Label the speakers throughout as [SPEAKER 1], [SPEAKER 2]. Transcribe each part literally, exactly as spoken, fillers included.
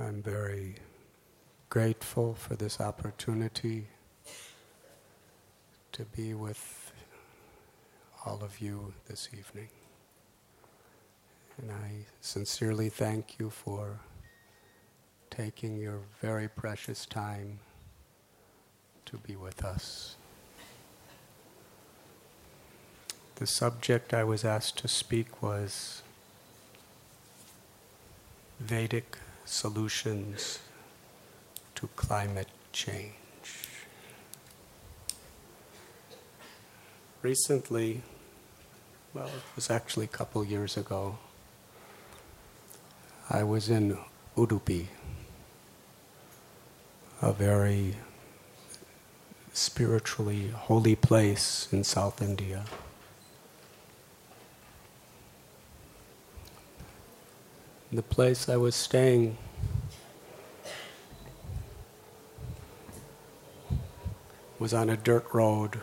[SPEAKER 1] I'm very grateful for this opportunity to be with all of you this evening. And I sincerely thank you for taking your very precious time to be with us. The subject I was asked to speak was Vedic solutions to climate change. Recently, well, it was actually a couple years ago, I was in Udupi, a very spiritually holy place in South India. The place I was staying was on a dirt road,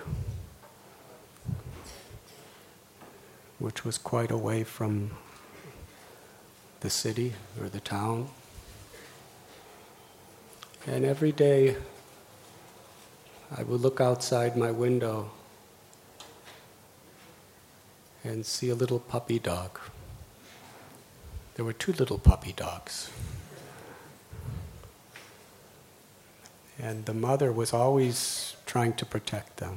[SPEAKER 1] which was quite away from the city or the town. And every day I would look outside my window and see a little puppy dog. There were two little puppy dogs. And the mother was always trying to protect them.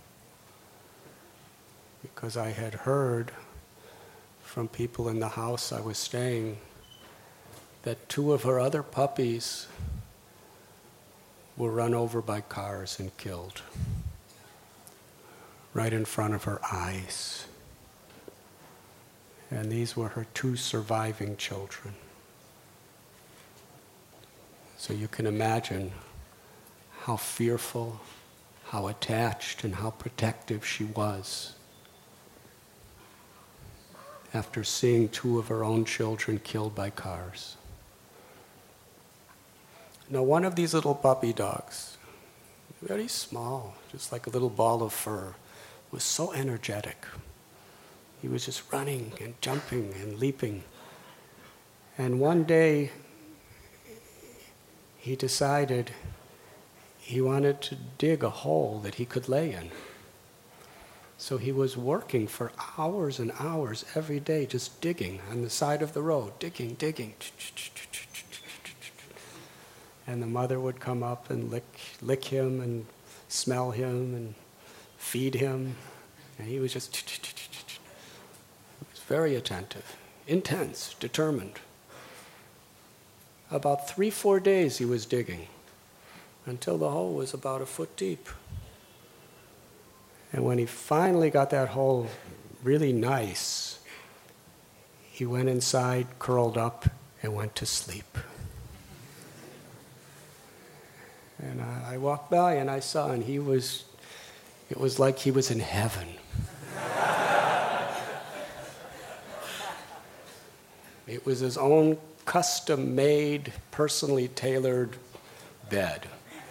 [SPEAKER 1] Because I had heard from people in the house I was staying that two of her other puppies were run over by cars and killed right in front of her eyes. And these were her two surviving children. So you can imagine how fearful, how attached, and how protective she was after seeing two of her own children killed by cars. Now, one of these little puppy dogs, very small, just like a little ball of fur, was so energetic. He was just running and jumping and leaping. And one day, he decided he wanted to dig a hole that he could lay in. So he was working for hours and hours every day, just digging on the side of the road, digging, digging. And the mother would come up and lick, lick him and smell him and feed him. And he was just... He was very attentive, intense, determined. About three, four days he was digging until the hole was about a foot deep. And when he finally got that hole really nice, he went inside, curled up, and went to sleep. And I, I walked by and I saw, and he was, it was like he was in heaven. It was his own custom-made, personally tailored bed.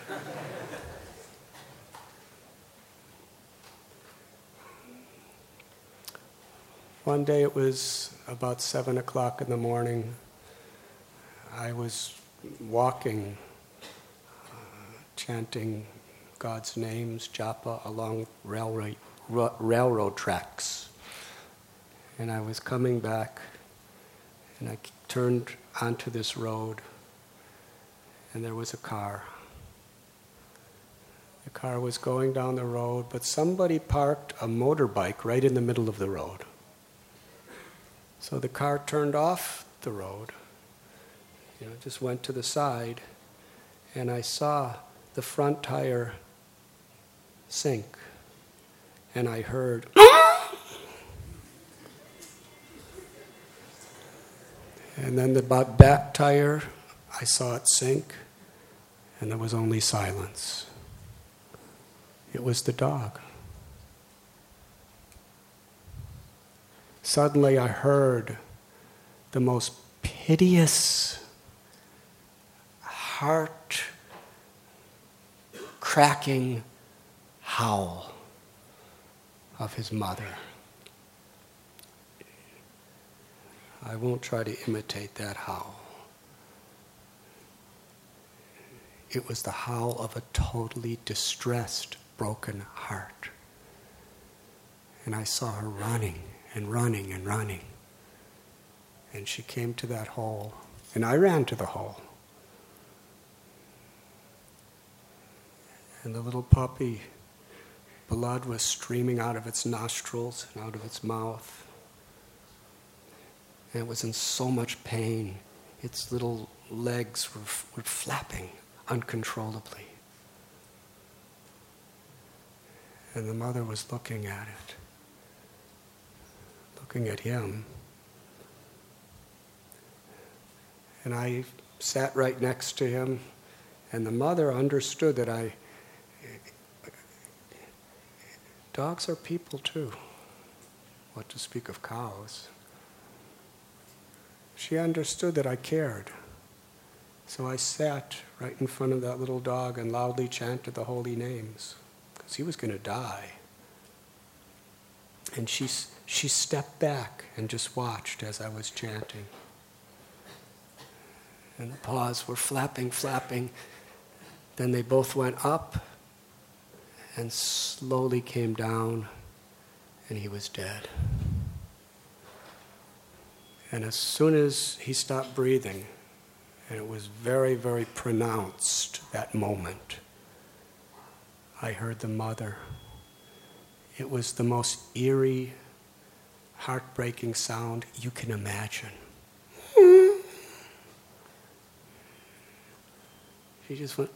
[SPEAKER 1] One day it was about seven o'clock in the morning. I was walking, uh, chanting God's names, japa, along railroad, ra- railroad tracks. And I was coming back, and I turned onto this road, and there was a car. The car was going down the road, but somebody parked a motorbike right in the middle of the road. So the car turned off the road, you know, just went to the side, and I saw the front tire sink, and I heard, and then the back tire, I saw it sink, and there was only silence. It was the dog. Suddenly I heard the most piteous, heart-cracking howl of his mother. I won't try to imitate that howl. it was the howl of a totally distressed, broken heart. And I saw her running and running and running. And she came to that hole, and I ran to the hole. And the little puppy, blood was streaming out of its nostrils and out of its mouth. And it was in so much pain. Its little legs were, were flapping uncontrollably. And the mother was looking at it, looking at him. And I sat right next to him, and the mother understood that I, dogs are people too, what to speak of cows. She understood that I cared. So I sat right in front of that little dog and loudly chanted the holy names, because he was going to die. And she, she stepped back and just watched as I was chanting. And the paws were flapping, flapping. Then they both went up and slowly came down, and he was dead. And as soon as he stopped breathing, and it was very, very pronounced, that moment, I heard the mother. It was the most eerie, heartbreaking sound you can imagine. She just went,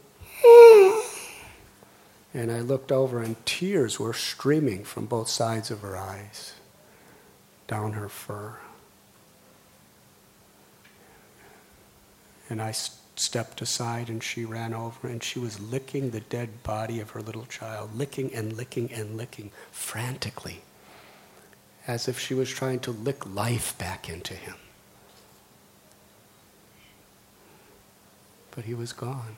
[SPEAKER 1] and I looked over, and tears were streaming from both sides of her eyes, down her fur. And I st- stepped aside, and she ran over, and she was licking the dead body of her little child, licking and licking and licking frantically, as if she was trying to lick life back into him. But he was gone.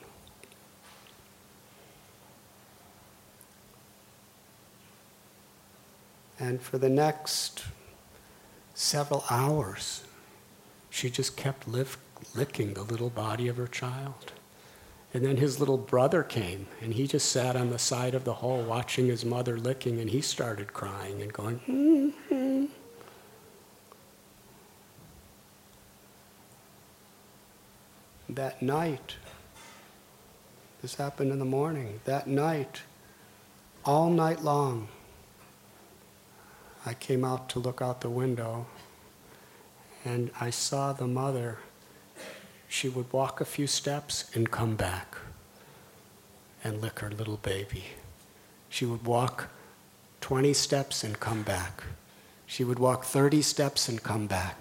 [SPEAKER 1] And for the next several hours, she just kept liv- licking the little body of her child. And then his little brother came, and he just sat on the side of the hole watching his mother licking, and he started crying and going, mm-hmm. That night, this happened in the morning, that night, all night long, I came out to look out the window, and I saw the mother. She would walk a few steps and come back and lick her little baby. She would walk twenty steps and come back. She would walk thirty steps and come back.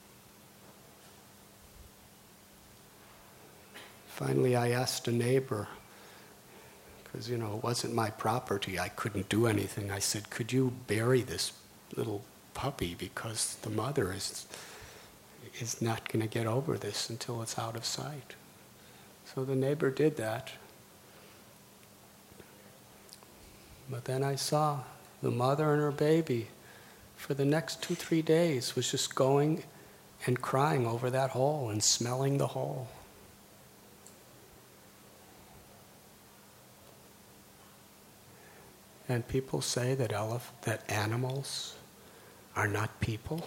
[SPEAKER 1] Finally, I asked a neighbor, because, you know, it wasn't my property. I couldn't do anything. I said, could you bury this little puppy, because the mother is is not going to get over this until it's out of sight. So the neighbor did that. But then I saw the mother and her baby for the next two, three days was just going and crying over that hole and smelling the hole. And people say that elef- that animals are not people.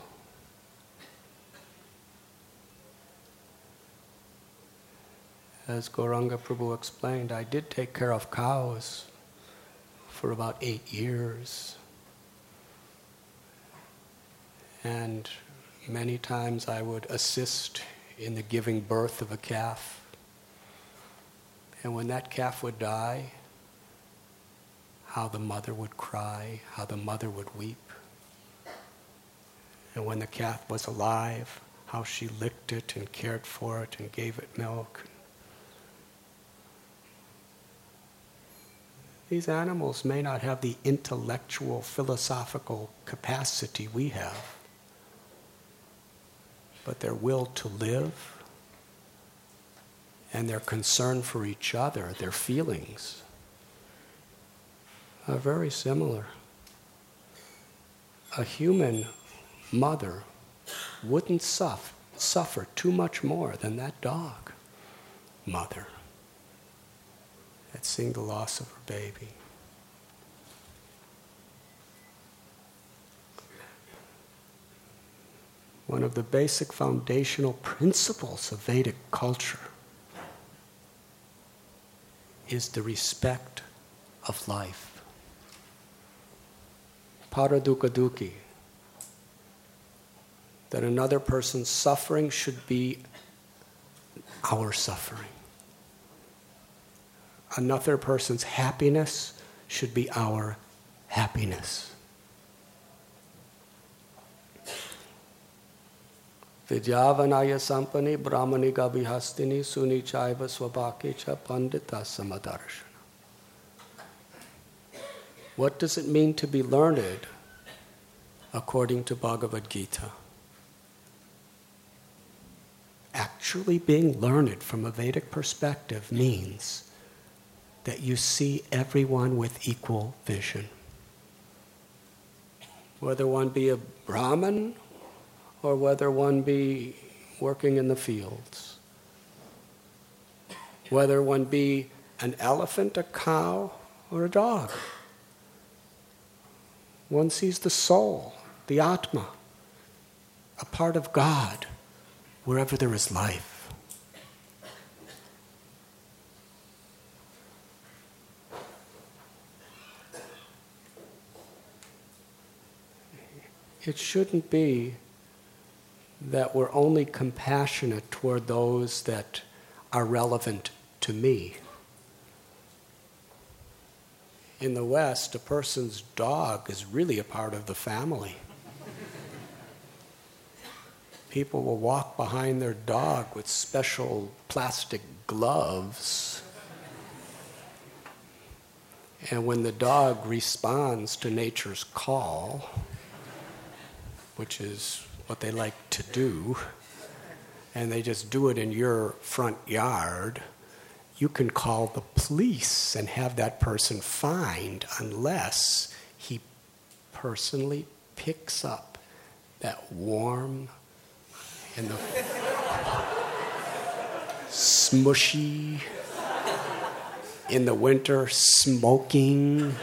[SPEAKER 1] As Gauranga Prabhu explained, I did take care of cows for about eight years. And many times I would assist in the giving birth of a calf. And when that calf would die, how the mother would cry, how the mother would weep. And when the calf was alive, how she licked it and cared for it and gave it milk. These animals may not have the intellectual, philosophical capacity we have, but their will to live and their concern for each other, their feelings, are very similar. A human mother wouldn't suffer, suffer too much more than that dog mother. at seeing the loss of her baby. One of the basic foundational principles of Vedic culture is the respect of life. Paradukkha dukkhi. That another person's suffering should be our suffering. Another person's happiness should be our happiness. Vidyavanaya sampani brahmani gabhihastini suni chaiva swabhake cha pandita samadarshana. What does it mean to be learned according to Bhagavad Gita? Actually being learned from a Vedic perspective means that you see everyone with equal vision. Whether one be a Brahmin or whether one be working in the fields. Whether one be an elephant, a cow, or a dog. One sees the soul, the Atma, a part of God, wherever there is life. It shouldn't be that we're only compassionate toward those that are relevant to me. In the West, a person's dog is really a part of the family. People will walk behind their dog with special plastic gloves. And when the dog responds to nature's call, which is what they like to do, and they just do it in your front yard, you can call the police and have that person fined unless he personally picks up that warm and the smushy, in the winter, smoking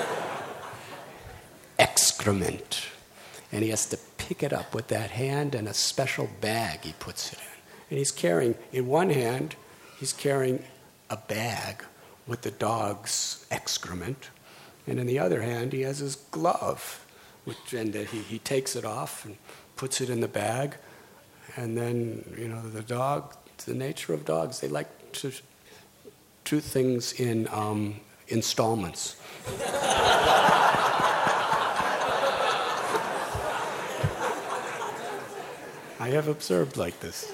[SPEAKER 1] excrement. And he has to pick it up with that hand and a special bag he puts it in. And he's carrying, in one hand, he's carrying a bag with the dog's excrement. And in the other hand, he has his glove, which, and he, he takes it off and puts it in the bag. And then, you know, the dog, the nature of dogs, they like to do things in um, installments. I have observed like this.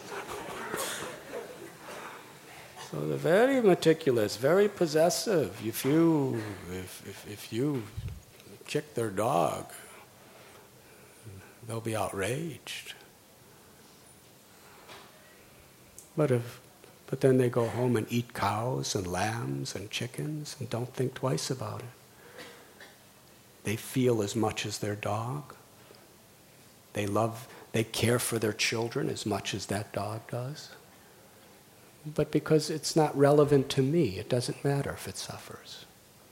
[SPEAKER 1] So they're very meticulous, very possessive. If you, if, if, if you kick their dog, they'll be outraged. But if, but then they go home and eat cows and lambs and chickens and don't think twice about it. They feel as much as their dog. They love, they care for their children as much as that dog does. But because it's not relevant to me, it doesn't matter if it suffers.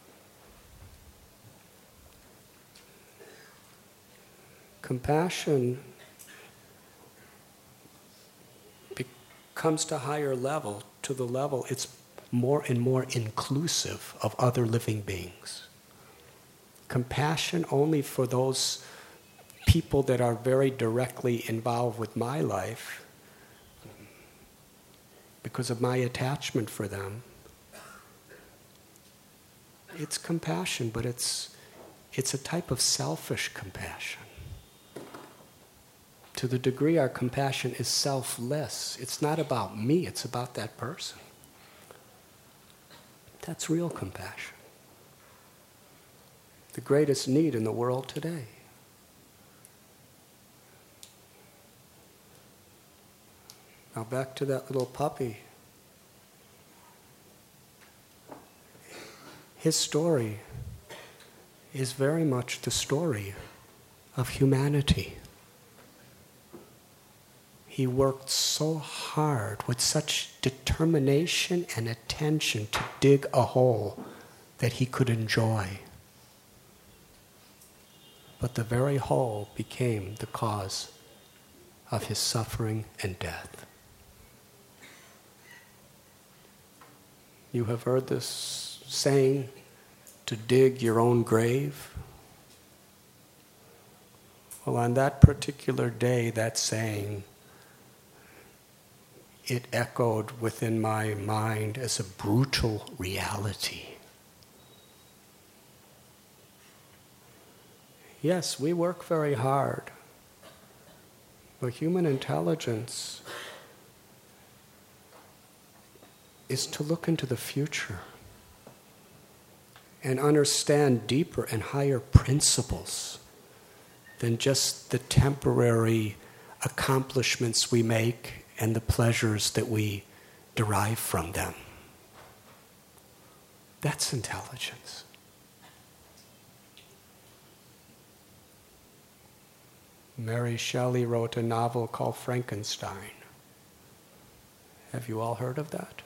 [SPEAKER 1] Compassion comes to higher level, to the level it's more and more inclusive of other living beings. Compassion only for those people that are very directly involved with my life because of my attachment for them. It's compassion, but it's it's a type of selfish compassion. To the degree our compassion is selfless, it's not about me, it's about that person. That's real compassion. The greatest need in the world today. Now back to that little puppy. His story is very much the story of humanity. He worked so hard with such determination and attention to dig a hole that he could enjoy. But the very hole became the cause of his suffering and death. You have heard this saying, to dig your own grave. Well, on that particular day, that saying, it echoed within my mind as a brutal reality. Yes, we work very hard, but human intelligence is to look into the future and understand deeper and higher principles than just the temporary accomplishments we make and the pleasures that we derive from them. That's intelligence. Mary Shelley wrote a novel called Frankenstein. Have you all heard of that?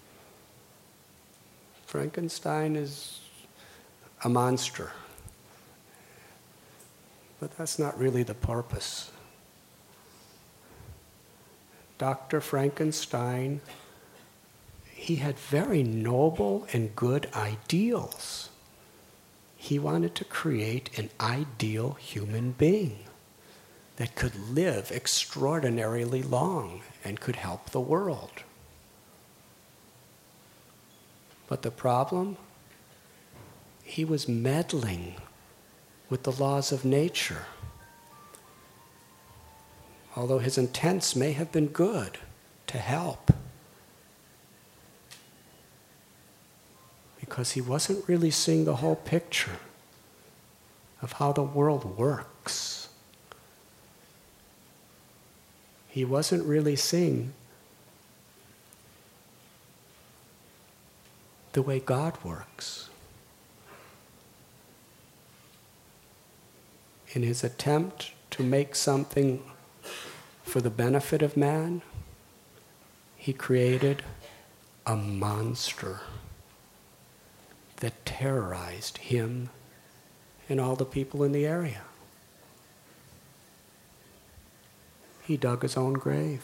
[SPEAKER 1] Frankenstein is a monster. But that's not really the purpose. Doctor Frankenstein, he had very noble and good ideals. He wanted to create an ideal human being that could live extraordinarily long and could help the world. But the problem? He was meddling with the laws of nature. Although his intents may have been good to help, because he wasn't really seeing the whole picture of how the world works. He wasn't really seeing the way God works. In his attempt to make something for the benefit of man, he created a monster that terrorized him and all the people in the area. He dug his own grave.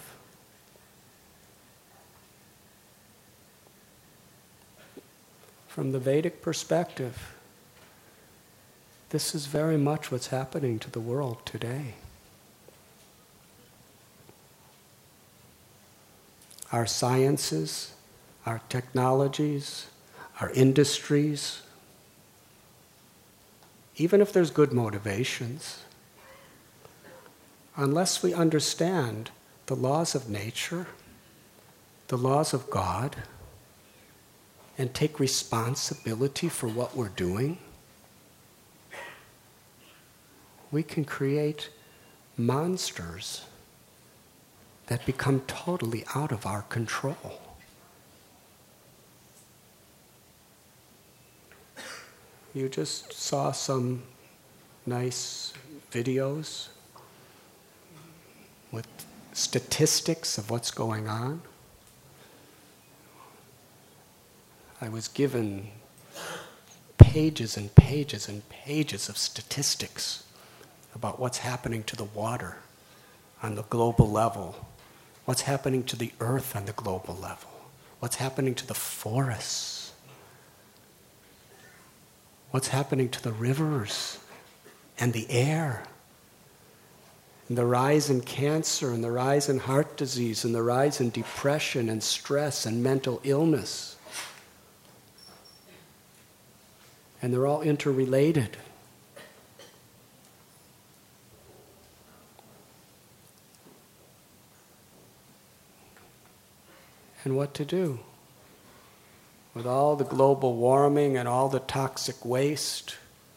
[SPEAKER 1] From the Vedic perspective, this is very much what's happening to the world today. Our sciences, our technologies, our industries, even if there's good motivations, unless we understand the laws of nature, the laws of God, and take responsibility for what we're doing, we can create monsters that become totally out of our control. You just saw some nice videos with statistics of what's going on. I was given pages and pages and pages of statistics about what's happening to the water on the global level, what's happening to the earth on the global level, what's happening to the forests, what's happening to the rivers and the air, and the rise in cancer and the rise in heart disease and the rise in depression and stress and mental illness. And they're all interrelated. And what to do? With all the global warming and all the toxic waste,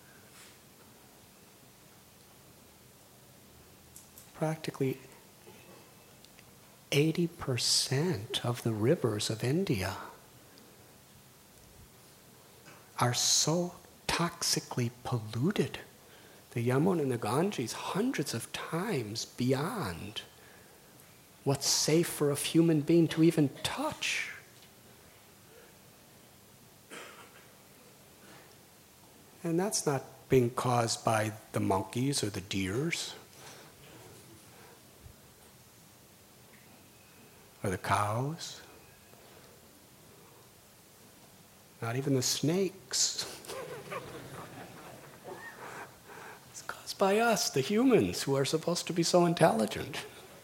[SPEAKER 1] practically eighty percent of the rivers of India are so toxically polluted. The Yamuna and the Ganges hundreds of times beyond what's safe for a human being to even touch. And that's not being caused by the monkeys or the deers or the cows, not even the snakes. It's caused by us, the humans, who are supposed to be so intelligent.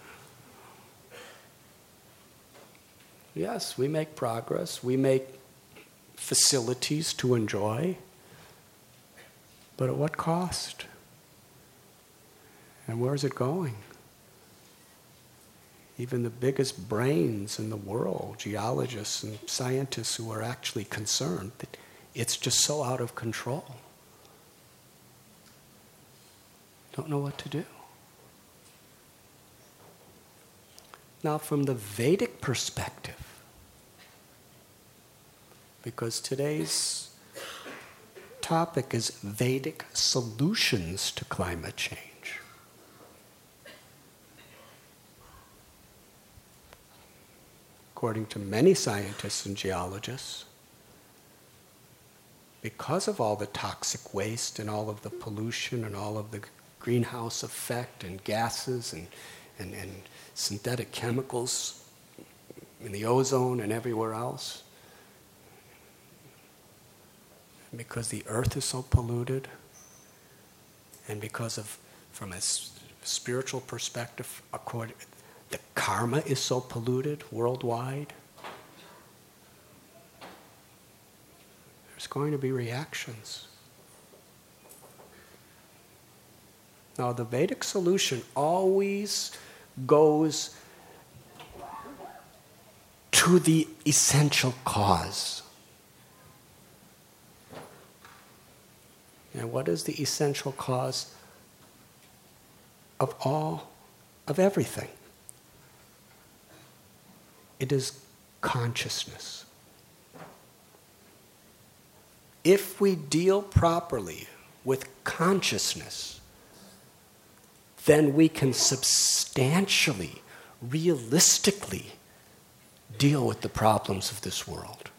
[SPEAKER 1] Yes, we make progress, we make facilities to enjoy, but at what cost? And where is it going? Even the biggest brains in the world, geologists and scientists who are actually concerned, that it's just so out of control. Don't know what to do. Now, from the Vedic perspective, because today's topic is Vedic solutions to climate change. According to many scientists and geologists, because of all the toxic waste and all of the pollution and all of the greenhouse effect and gases and, and, and synthetic chemicals in the ozone and everywhere else, because the earth is so polluted, and because of, from a s- spiritual perspective, according, the karma is so polluted worldwide, there's going to be reactions. Now, the Vedic solution always goes to the essential cause. And what is the essential cause of all, of everything? It is consciousness. If we deal properly with consciousness, then we can substantially, realistically deal with the problems of this world.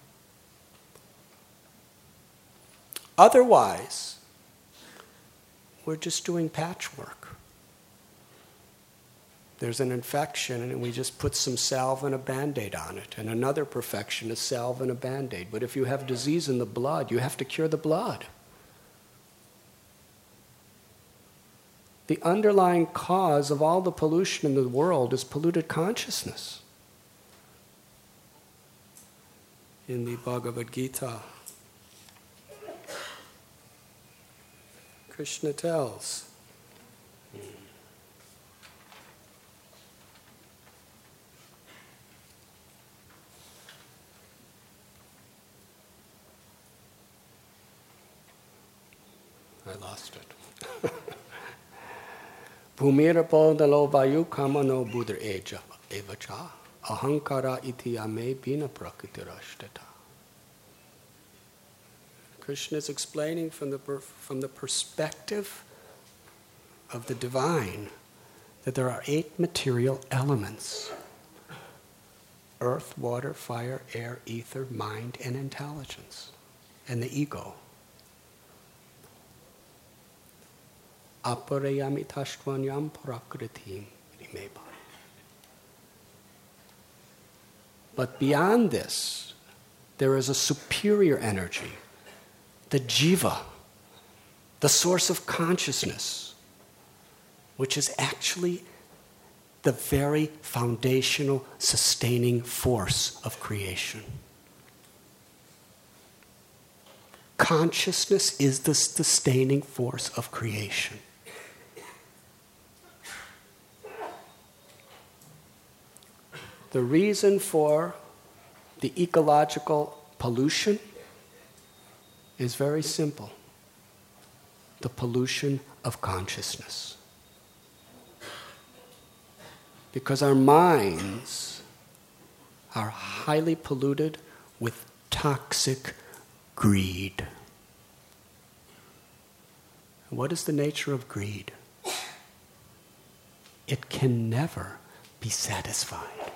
[SPEAKER 1] Otherwise, we're just doing patchwork. There's an infection and we just put some salve and a Band-Aid on it. And another perfection is salve and a Band-Aid. But if you have disease in the blood, you have to cure the blood. The underlying cause of all the pollution in the world is polluted consciousness. In the Bhagavad Gita, Krishna tells, I lost it. Bhumirapo dalo vayu kamano buddha eja evacha ahankara iti ame bina prakritirashtata. Krishna is explaining from the, from the perspective of the divine that there are eight material elements: earth, water, fire, air, ether, mind, and intelligence, and the ego. Aparayami tashtvanyam prakritim rimeba. But beyond this, there is a superior energy, the jiva, the source of consciousness, which is actually the very foundational, sustaining force of creation. Consciousness is the sustaining force of creation. The reason for the ecological pollution is very simple: the pollution of consciousness. Because our minds are highly polluted with toxic greed. What is the nature of greed? It can never be satisfied.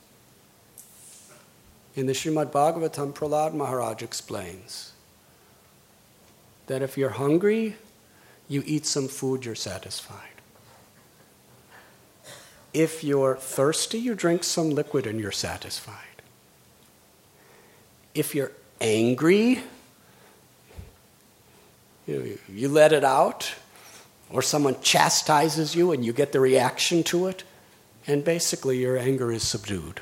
[SPEAKER 1] In the Srimad Bhagavatam, Prahlad Maharaj explains that if you're hungry, you eat some food, you're satisfied. If you're thirsty, you drink some liquid and you're satisfied. If you're angry, you know, you let it out, or someone chastises you and you get the reaction to it, and basically your anger is subdued.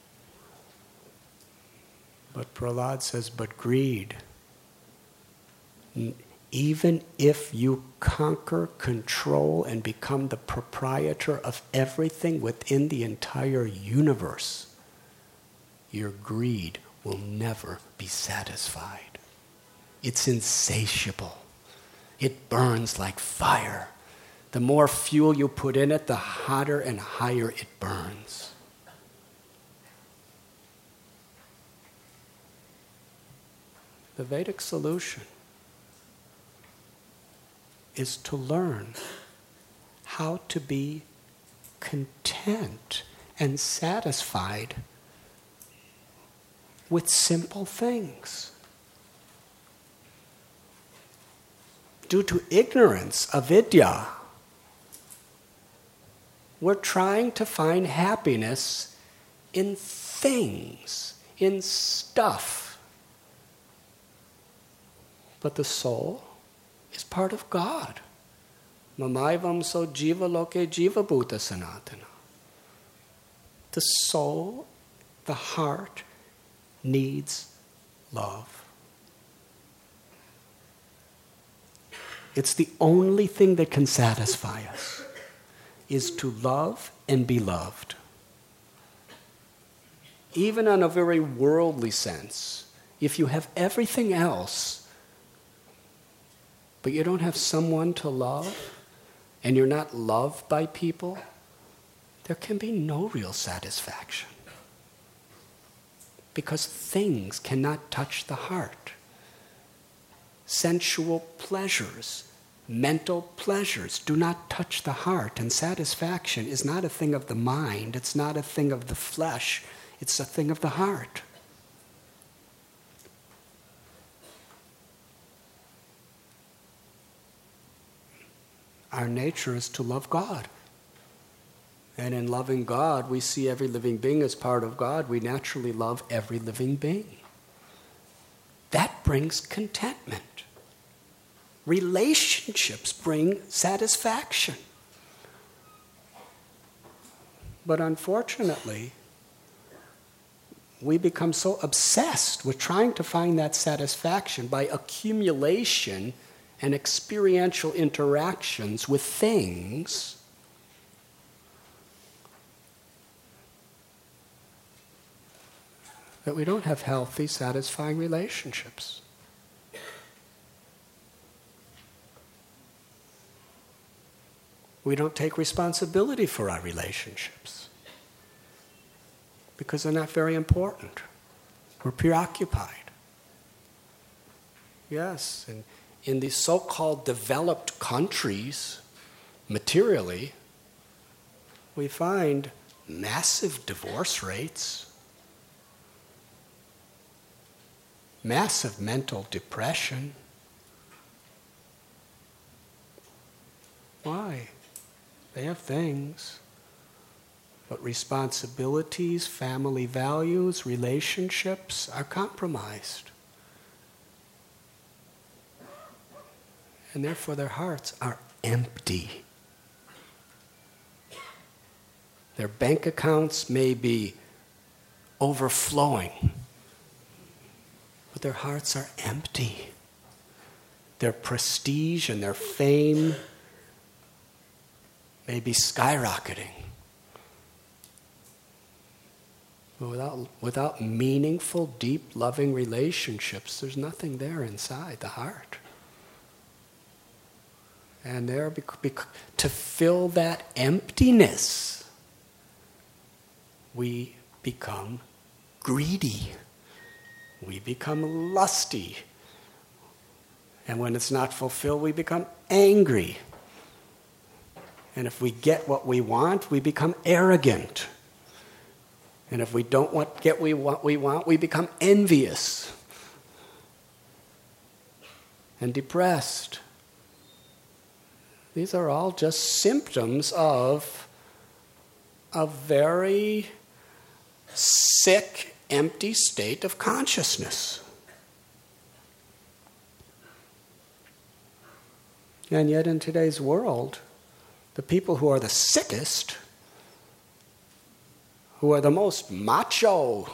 [SPEAKER 1] But Prahlad says, but greed, even if you conquer, control, and become the proprietor of everything within the entire universe, your greed will never be satisfied. It's insatiable. It burns like fire. The more fuel you put in it, the hotter and higher it burns. The Vedic solution is to learn how to be content and satisfied with simple things. Due to ignorance, avidya, we're trying to find happiness in things, in stuff. But the soul is part of God. Mamaivam so jiva loke jiva bhuta sanatana. The soul, the heart, needs love. It's the only thing that can satisfy us, is to love and be loved. Even on a very worldly sense, if you have everything else, but you don't have someone to love, and you're not loved by people, there can be no real satisfaction. Because things cannot touch the heart. Sensual pleasures, mental pleasures do not touch the heart, and satisfaction is not a thing of the mind, it's not a thing of the flesh, it's a thing of the heart. Our nature is to love God. And in loving God, we see every living being as part of God. We naturally love every living being. That brings contentment. Relationships bring satisfaction. But unfortunately, we become so obsessed with trying to find that satisfaction by accumulation and experiential interactions with things that we don't have healthy, satisfying relationships. We don't take responsibility for our relationships because they're not very important. We're preoccupied. Yes, and in these so-called developed countries, materially, we find massive divorce rates, massive mental depression. Why? They have things, but responsibilities, family values, relationships are compromised. And therefore their hearts are empty. Their bank accounts may be overflowing, but their hearts are empty. Their prestige and their fame may be skyrocketing. But without, without meaningful, deep, loving relationships, there's nothing there inside the heart. And there, bec- bec- to fill that emptiness, we become greedy. We become lusty. And when it's not fulfilled, we become angry. And if we get what we want, we become arrogant. And if we don't want, get we what we want, we become envious and depressed. These are all just symptoms of a very sick, empty state of consciousness. And yet in today's world, the people who are the sickest, who are the most macho,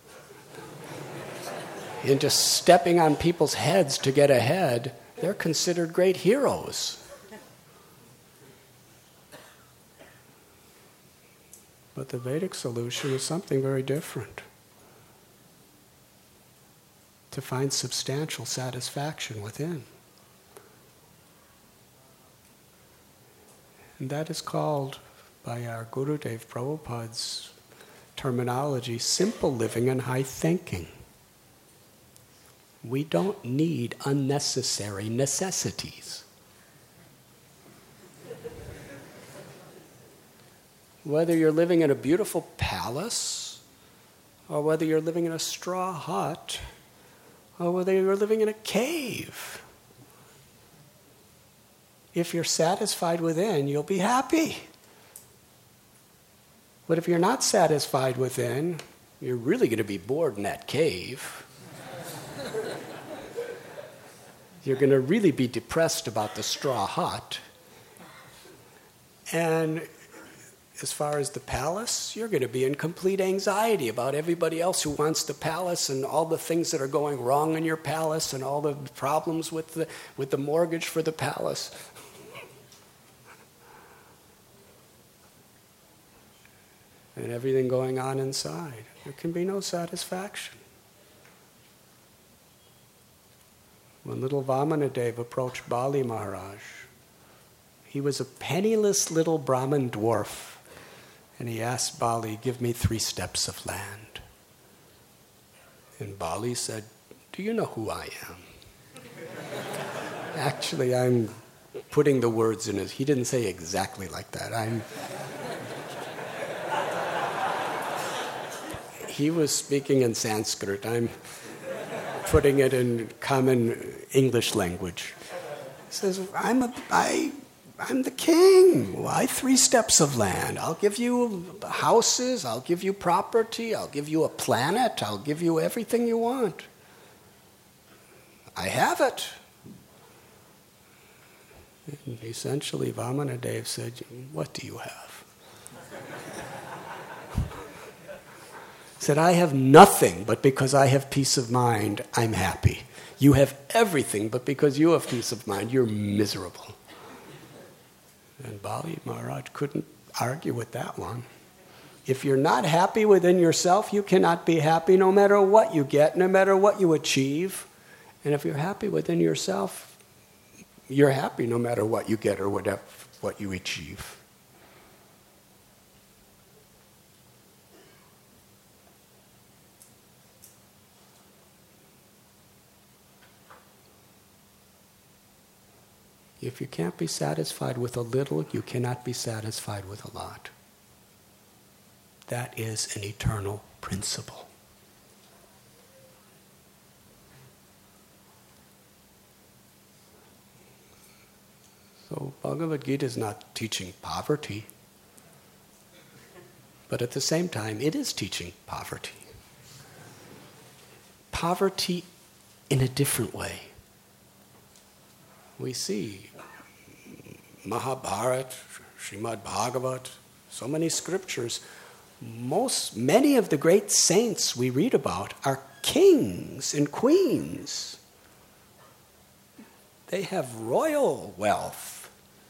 [SPEAKER 1] into stepping on people's heads to get ahead, they're considered great heroes. But the Vedic solution is something very different. To find substantial satisfaction within. And that is called, by our Gurudev Prabhupada's terminology, simple living and high thinking. We don't need unnecessary necessities. Whether you're living in a beautiful palace, or whether you're living in a straw hut, or whether you're living in a cave, if you're satisfied within, you'll be happy. But if you're not satisfied within, you're really going to be bored in that cave. You're going to really be depressed about the straw hut. And as far as the palace, you're going to be in complete anxiety about everybody else who wants the palace and all the things that are going wrong in your palace and all the problems with the, with the mortgage for the palace. And everything going on inside. There can be no satisfaction. When little Vamanadev approached Bali Maharaj, he was a penniless little Brahmin dwarf, and he asked Bali, "Give me three steps of land." And Bali said, "Do you know who I am?" Actually, I'm putting the words in his, he didn't say exactly like that. I'm He was speaking in Sanskrit. I'm putting it in common English language. He says, I'm a, I, I'm the king. Why three steps of land? I'll give you houses, I'll give you property, I'll give you a planet, I'll give you everything you want. I have it. And essentially, Vamanadev said, what do you have? Said, I have nothing, but because I have peace of mind, I'm happy. You have everything, but because you have peace of mind, you're miserable. And Bali Maharaj couldn't argue with that one. If you're not happy within yourself, you cannot be happy no matter what you get, no matter what you achieve. And if you're happy within yourself, you're happy no matter what you get or whatever, what you achieve. If you can't be satisfied with a little, you cannot be satisfied with a lot. That is an eternal principle. So Bhagavad Gita is not teaching poverty, but at the same time, it is teaching poverty. Poverty in a different way. We see Mahabharata, Srimad Bhagavat, so many scriptures. Most, many of the great saints we read about are kings and queens. They have royal wealth,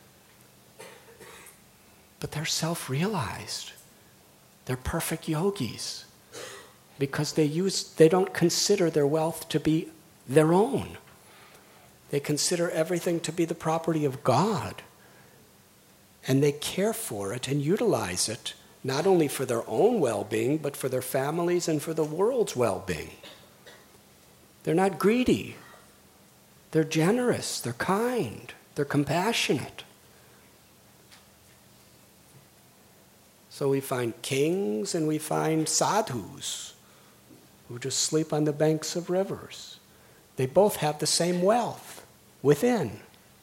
[SPEAKER 1] but they're self-realized. They're perfect yogis because they use, they don't consider their wealth to be their own. They consider everything to be the property of God. And they care for it and utilize it, not only for their own well-being, but for their families and for the world's well-being. They're not greedy. They're generous. They're kind. They're compassionate. So we find kings and we find sadhus who just sleep on the banks of rivers. They both have the same wealth within.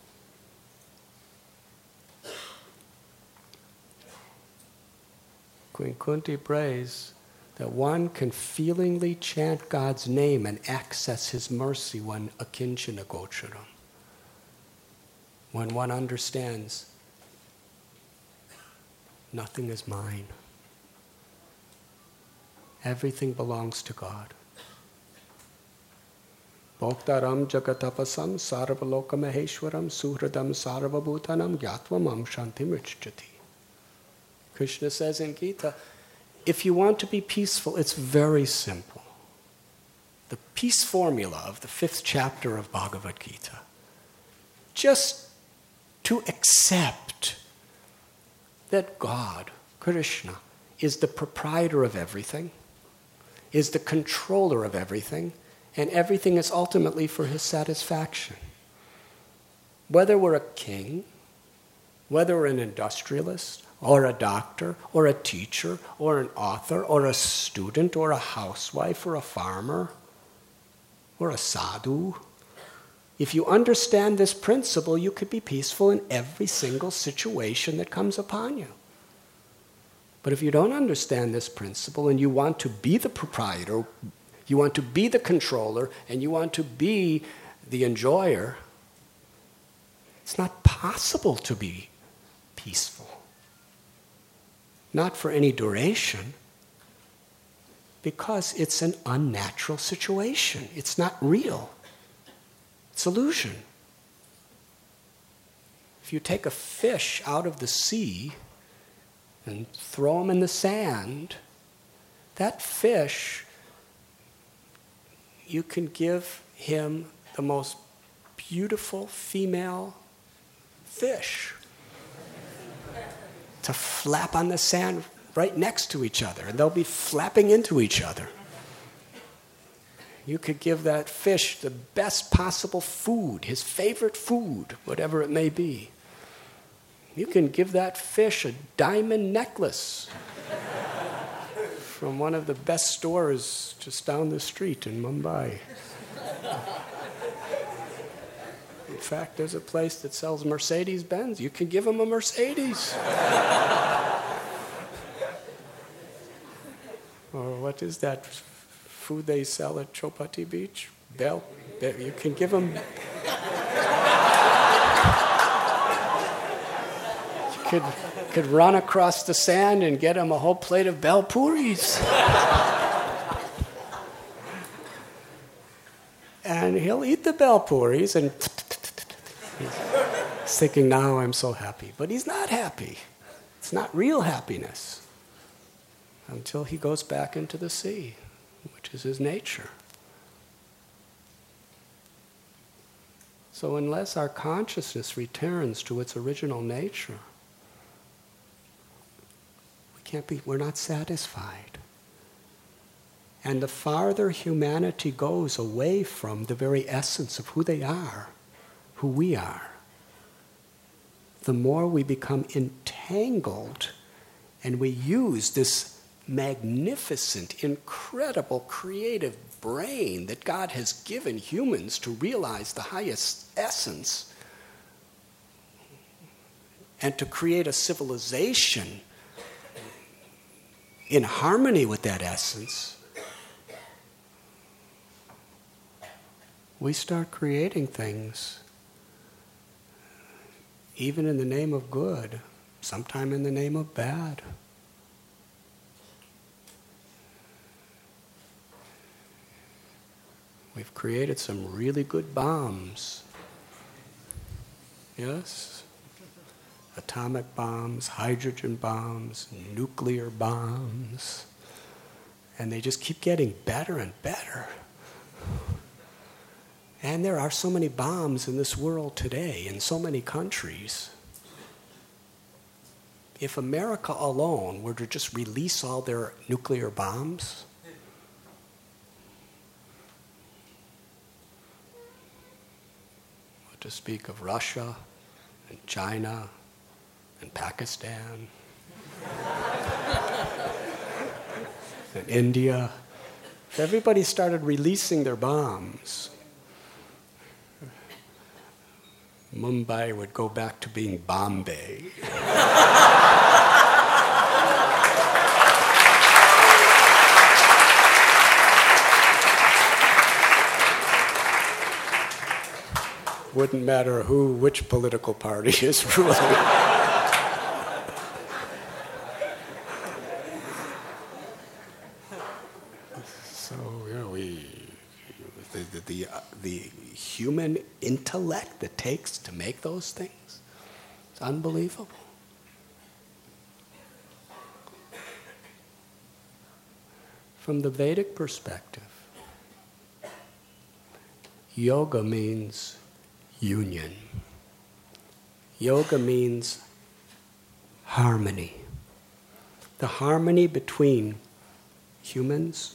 [SPEAKER 1] Queen Kunti prays that one can feelingly chant God's name and access His mercy when akinchana gocharam. When one understands nothing is mine. Everything belongs to God. Bhoktaram jagatapasam sarvaloka maheshwaram suhradam sarvabhutanam gyatvam shanti mrichjati. Krishna says in Gita, if you want to be peaceful, it's very simple. The peace formula of the fifth chapter of Bhagavad Gita. Just to accept that God, Krishna, is the proprietor of everything, is the controller of everything, and everything is ultimately for His satisfaction. Whether we're a king, whether we're an industrialist, or a doctor, or a teacher, or an author, or a student, or a housewife, or a farmer, or a sadhu, if you understand this principle, you could be peaceful in every single situation that comes upon you. But if you don't understand this principle and you want to be the proprietor, you want to be the controller, and you want to be the enjoyer, it's not possible to be peaceful. Not for any duration, because it's an unnatural situation. It's not real. It's illusion. If you take a fish out of the sea and throw him in the sand, that fish, you can give him the most beautiful female fish to flap on the sand right next to each other, and they'll be flapping into each other. You could give that fish the best possible food, his favorite food, whatever it may be. You can give that fish a diamond necklace from one of the best stores just down the street in Mumbai. In fact, there's a place that sells Mercedes-Benz. You can give him a Mercedes. Or what is that food they sell at Chopati Beach? Bell. You can give them. You could could run across the sand and get him a whole plate of bel puris. And he'll eat the bel puris and he's thinking, now I'm so happy. But he's not happy. It's not real happiness until he goes back into the sea, which is his nature. So unless our consciousness returns to its original nature, we can't be, we're not satisfied. And the farther humanity goes away from the very essence of who they are, who we are, the more we become entangled, and we use this magnificent, incredible, creative brain that God has given humans to realize the highest essence and to create a civilization in harmony with that essence. We start creating things, even in the name of good, sometime in the name of bad. We've created some really good bombs. Yes? Atomic bombs, hydrogen bombs, nuclear bombs. And they just keep getting better and better. And there are so many bombs in this world today, in so many countries. If America alone were to just release all their nuclear bombs, to speak of Russia and China and Pakistan and India, if everybody started releasing their bombs, Mumbai would go back to being Bombay. Wouldn't matter who, which political party is ruling. So, you know, we, the, the, the, uh, the human intellect that takes to make those things, it's unbelievable. From the Vedic perspective, yoga means union. Yoga means harmony. The harmony between humans,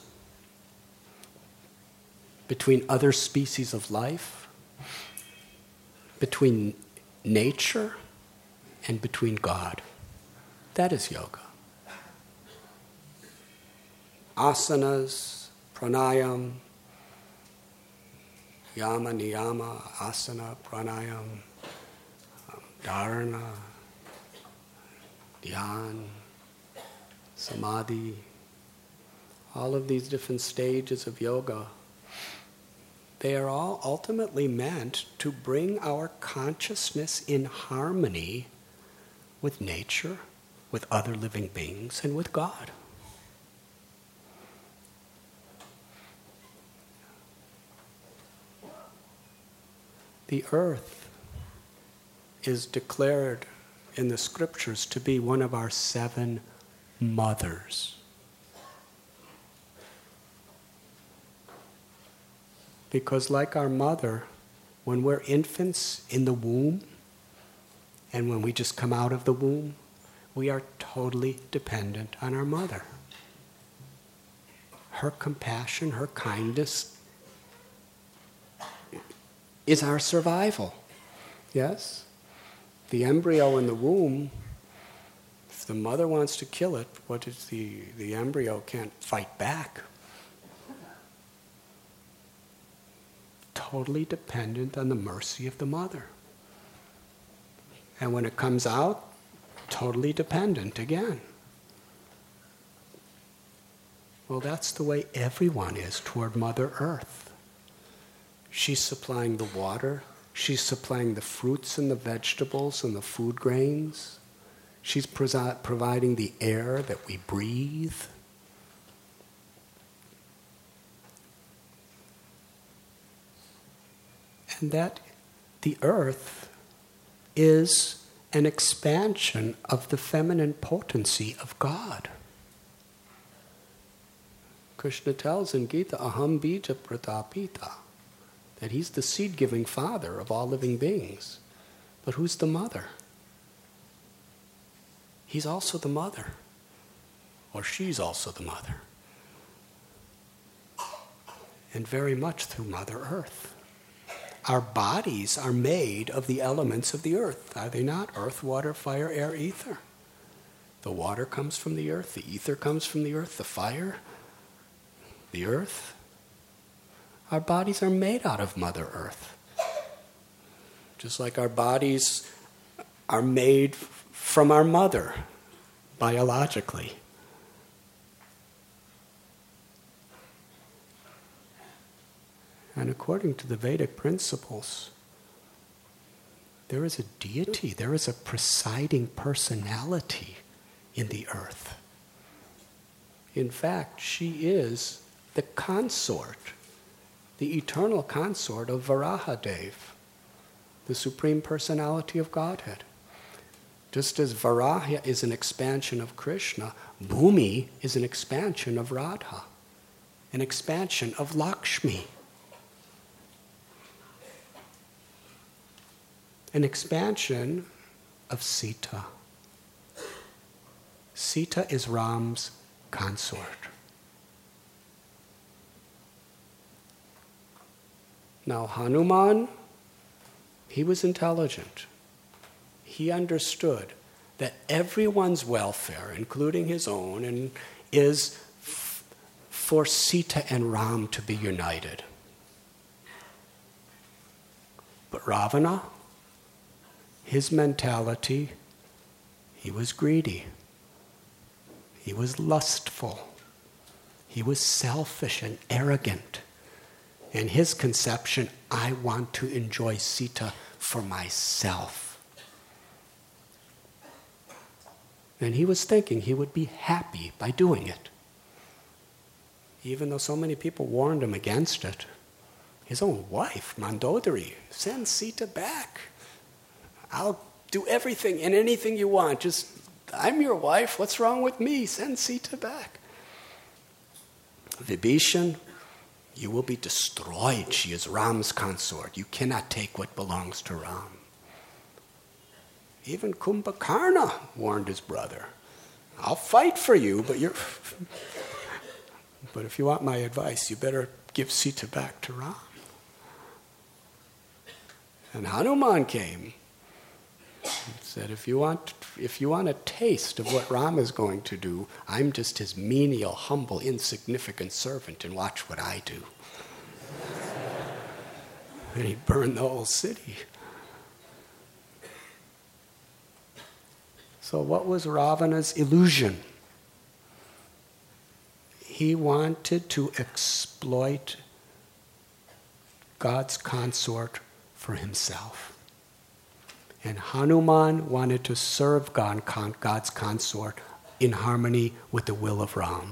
[SPEAKER 1] between other species of life, between nature, and between God. That is yoga. Asanas, pranayam, yama, niyama, asana, pranayam, um, dharana, dhyan, samadhi, all of these different stages of yoga, they are all ultimately meant to bring our consciousness in harmony with nature, with other living beings, and with God. The earth is declared in the scriptures to be one of our seven mothers. Because like our mother, when we're infants in the womb, and when we just come out of the womb, we are totally dependent on our mother. Her compassion, her kindness is our survival. Yes? The embryo in the womb, if the mother wants to kill it, what is the, the embryo can't fight back. Totally dependent on the mercy of the mother. And when it comes out, totally dependent again. Well, that's the way everyone is toward Mother Earth. She's supplying the water. She's supplying the fruits and the vegetables and the food grains. She's pro- providing the air that we breathe. And that the earth is an expansion of the feminine potency of God. Krishna tells in Gita, Aham bija pratapita, that he's the seed-giving father of all living beings. But who's the mother? He's also the mother. Or she's also the mother. And very much through Mother Earth. Our bodies are made of the elements of the earth, are they not? Earth, water, fire, air, ether. The water comes from the earth, the ether comes from the earth, the fire, the earth. Our bodies are made out of Mother Earth. Just like our bodies are made from our mother, biologically. And according to the Vedic principles, there is a deity, there is a presiding personality in the earth. In fact, she is the consort, the eternal consort of Varahadev, the Supreme Personality of Godhead. Just as Varaha is an expansion of Krishna, Bhumi is an expansion of Radha, an expansion of Lakshmi, an expansion of Sita. Sita is Ram's consort. Now Hanuman, he was intelligent. He understood that everyone's welfare, including his own, and is f- for Sita and Ram to be united. But Ravana, his mentality, he was greedy. He was lustful. He was selfish and arrogant. In his conception, I want to enjoy Sita for myself. And he was thinking he would be happy by doing it. Even though so many people warned him against it. His own wife, Mandodari, send Sita back. I'll do everything and anything you want. Just, I'm your wife. What's wrong with me? Send Sita back. Vibhishan, you will be destroyed. She is Ram's consort. You cannot take what belongs to Ram. Even Kumbhakarna warned his brother. I'll fight for you, but you're... but if you want my advice, you better give Sita back to Ram. And Hanuman came and said, if you want, if you want a taste of what Ram is going to do, I'm just his menial, humble, insignificant servant, and watch what I do. And he burned the whole city. So what was Ravana's illusion? He wanted to exploit God's consort for himself. And Hanuman wanted to serve God, God's consort in harmony with the will of Ram.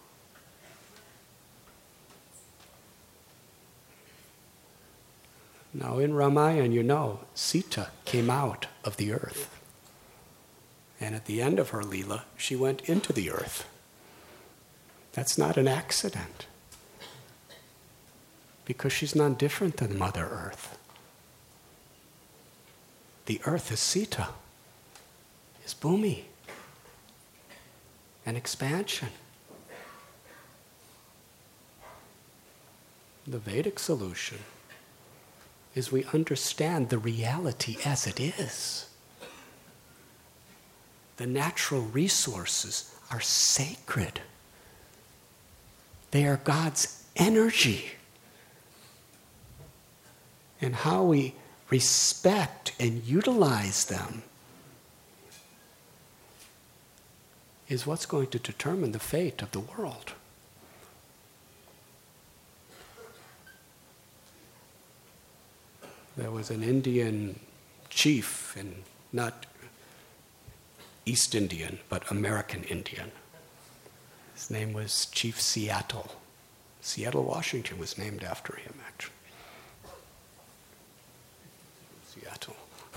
[SPEAKER 1] Now in Ramayana, you know, Sita came out of the earth. And at the end of her Leela, she went into the earth. That's not an accident. Because she's none different than Mother Earth. The earth is Sita, is Bhumi, an expansion. The Vedic solution is we understand the reality as it is. The natural resources are sacred. They are God's energy. And how we respect and utilize them is what's going to determine the fate of the world. There was an Indian chief, and not East Indian, but American Indian. His name was Chief Seattle. Seattle, Washington was named after him, actually. Seattle.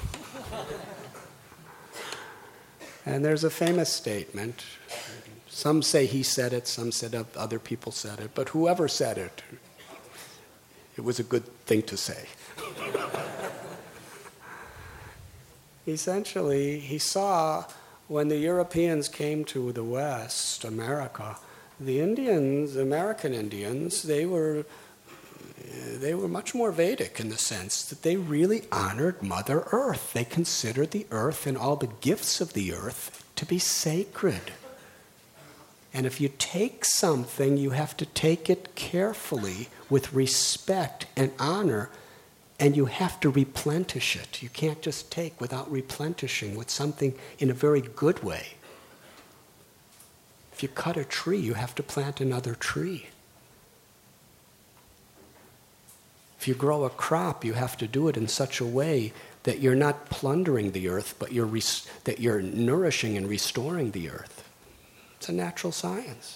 [SPEAKER 1] And there's a famous statement. Some say he said it, some said other people said it, but whoever said it, it was a good thing to say. Essentially, he saw when the Europeans came to the West, America, the Indians, American Indians, they were they were much more Vedic in the sense that they really honored Mother Earth. They considered the earth and all the gifts of the earth to be sacred. And if you take something, you have to take it carefully with respect and honor, and you have to replenish it. You can't just take without replenishing with something in a very good way. If you cut a tree, you have to plant another tree. If you grow a crop, you have to do it in such a way that you're not plundering the earth, but you're res- that you're nourishing and restoring the earth. It's a natural science.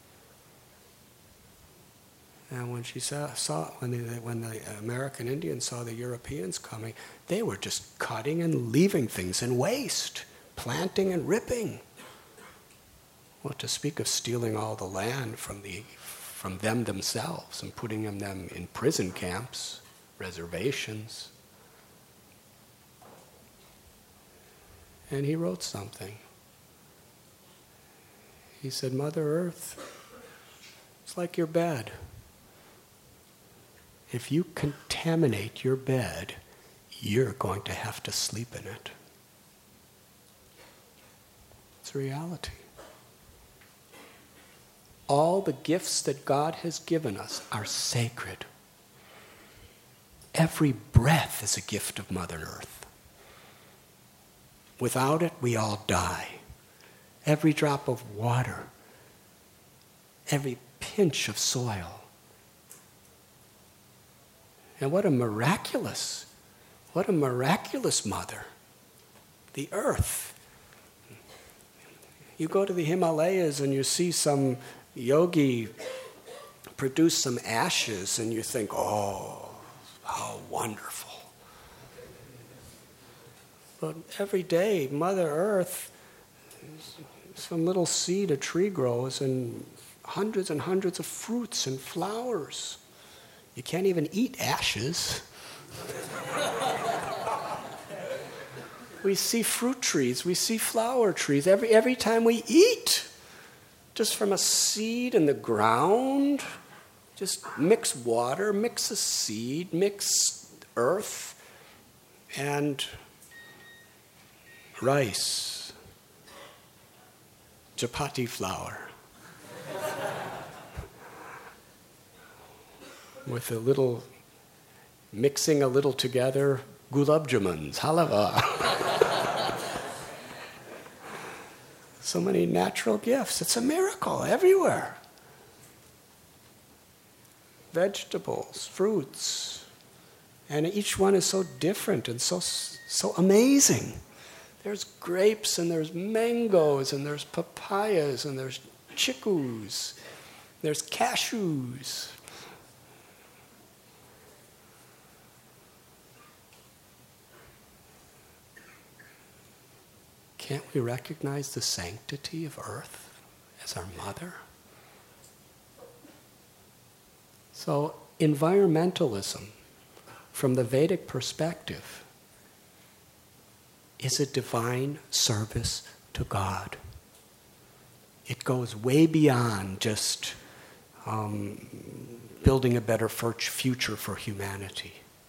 [SPEAKER 1] And when she saw, saw when, the, when the American Indians saw the Europeans coming, they were just cutting and leaving things in waste, planting and ripping. Well, to speak of stealing all the land from the from them themselves and putting them in prison camps, reservations. And he wrote something. He said, Mother Earth, it's like your bed. If you contaminate your bed, you're going to have to sleep in it. It's reality. all the gifts that God has given us are sacred. Every breath is a gift of Mother Earth. Without it, we all die. Every drop of water, every pinch of soil. And what a miraculous, what a miraculous mother. The earth. You go to the Himalayas and you see some yogi produce some ashes and you think, oh, how wonderful. But every day, Mother Earth, some little seed, a tree grows, and hundreds and hundreds of fruits and flowers. You can't even eat ashes. We see fruit trees, we see flower trees every, every time we eat. Just from a seed in the ground, just mix water, mix a seed, mix earth, and rice, chapati flour, with a little, mixing a little together, gulab jamans, halava. So many natural gifts. It's a miracle everywhere. Vegetables, fruits, and each one is so different and so so amazing. There's grapes and there's mangoes and there's papayas and there's chicus, there's cashews. Can't we recognize the sanctity of earth as our mother? So, environmentalism, from the Vedic perspective, is a divine service to God. It goes way beyond just um, building a better future for humanity.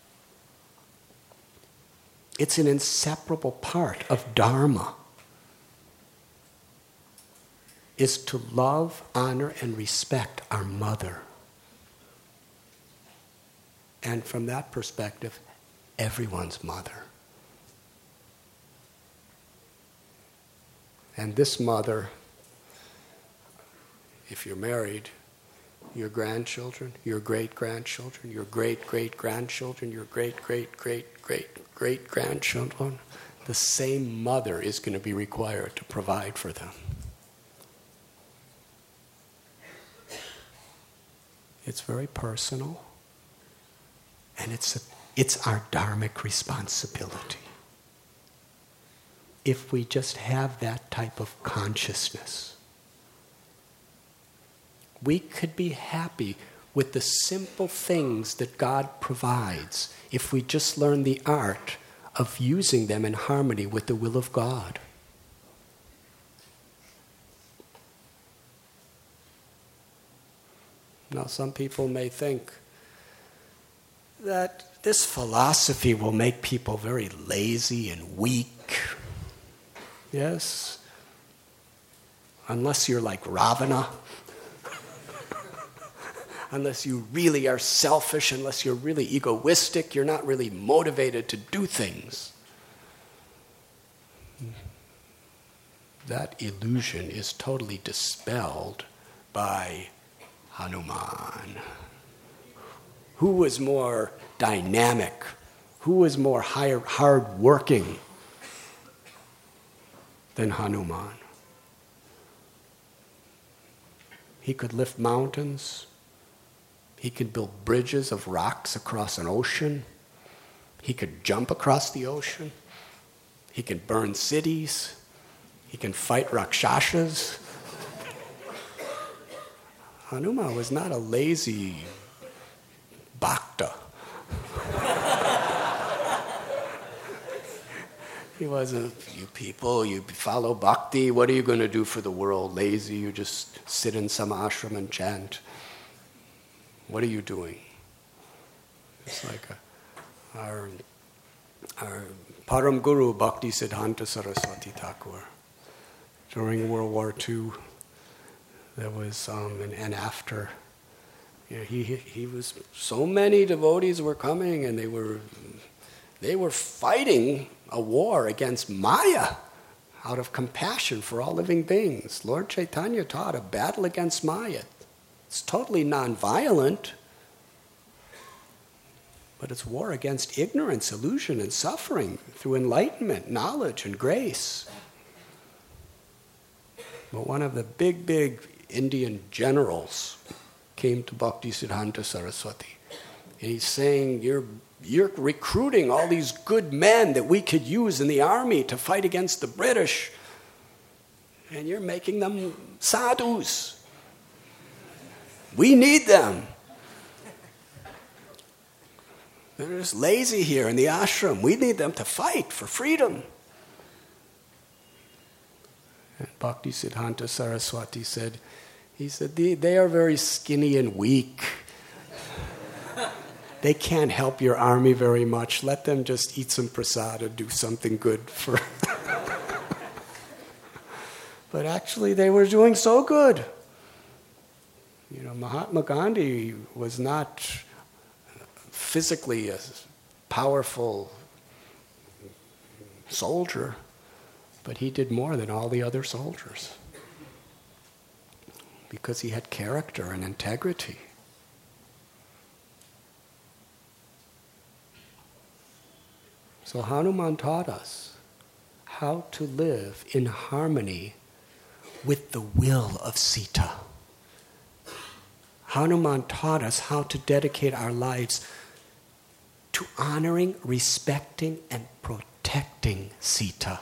[SPEAKER 1] It's an inseparable part of Dharma. Is to love, honor, and respect our mother. And from that perspective, everyone's mother. And this mother, if you're married, your grandchildren, your great-grandchildren, your great-great-grandchildren, your great-great-great-great-great-grandchildren, the same mother is going to be required to provide for them. It's very personal, and it's, a, it's our dharmic responsibility. If we just have that type of consciousness, we could be happy with the simple things that God provides if we just learn the art of using them in harmony with the will of God. Now, some people may think that this philosophy will make people very lazy and weak. Yes? Unless you're like Ravana. Unless you really are selfish, unless you're really egoistic, you're not really motivated to do things. That illusion is totally dispelled by Hanuman. Who was more dynamic? Who was more hard-working than Hanuman? He could lift mountains. He could build bridges of rocks across an ocean. He could jump across the ocean. He could burn cities. He can fight Rakshasas. Hanuman was not a lazy bhakta. He wasn't, you people, you follow bhakti, what are you going to do for the world? Lazy, you just sit in some ashram and chant. What are you doing? It's like a, our, our Param Guru, Bhakti Siddhanta Saraswati Thakur, during World War Two, there was, um, and, and after, you know, he, he he was, so many devotees were coming, and they were, they were fighting a war against Maya out of compassion for all living beings. Lord Chaitanya taught a battle against Maya. It's totally non-violent, but it's war against ignorance, illusion, and suffering through enlightenment, knowledge, and grace. But one of the big, big Indian generals came to Bhaktisiddhanta Saraswati, and he's saying, you're, you're recruiting all these good men that we could use in the army to fight against the British, and you're making them sadhus. We need them. They're just lazy here in the ashram. We need them to fight for freedom. And Bhaktisiddhanta Saraswati said, he said, they, they are very skinny and weak. They can't help your army very much. Let them just eat some prasada, do something good for... But actually they were doing so good. You know, Mahatma Gandhi was not physically a powerful soldier, but he did more than all the other soldiers because he had character and integrity. So Hanuman taught us how to live in harmony with the will of Sita. Hanuman taught us how to dedicate our lives to honoring, respecting, and protecting Sita.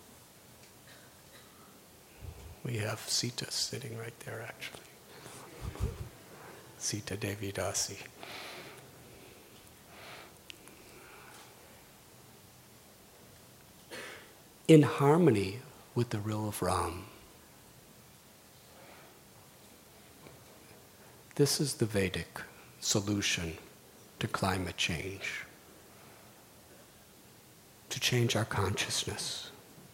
[SPEAKER 1] We have Sita sitting right there, actually. Sita Devi Dasi. In harmony with the will of Ram. This is the Vedic solution to climate change. To change our consciousness.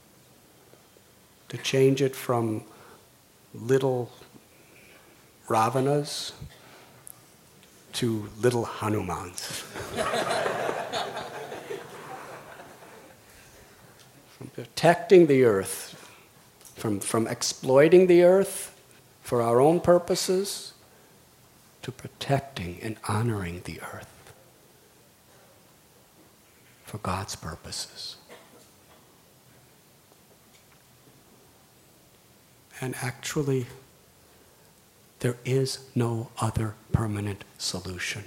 [SPEAKER 1] To change it from little Ravanas to little Hanumans. From protecting the earth, from, from exploiting the earth for our own purposes, to protecting and honoring the earth for God's purposes. And actually, there is no other permanent solution.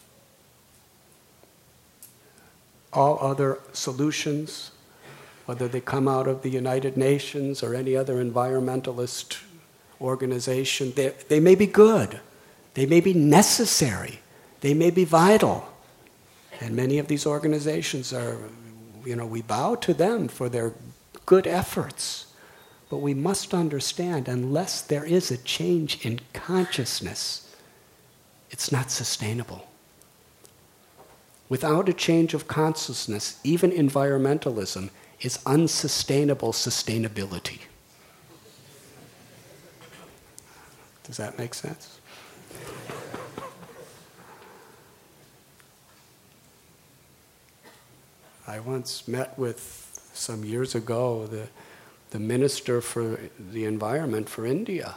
[SPEAKER 1] All other solutions, whether they come out of the United Nations or any other environmentalist organization, they, they may be good. They may be necessary. They may be vital. And many of these organizations are, you know, we bow to them for their good efforts. But we must understand, unless there is a change in consciousness, it's not sustainable. Without a change of consciousness, even environmentalism is unsustainable sustainability. Does that make sense? I once met with, some years ago, the, the Minister for the Environment for India.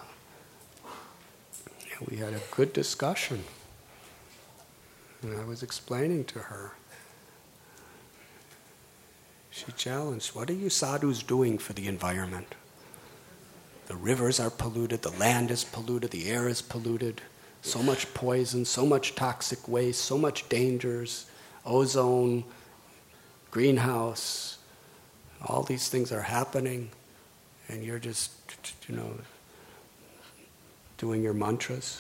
[SPEAKER 1] We had a good discussion. And I was explaining to her. She challenged, what are you sadhus doing for the environment? The rivers are polluted, the land is polluted, the air is polluted, so much poison, so much toxic waste, so much dangers, ozone, greenhouse, all these things are happening, and you're just, you know, doing your mantras.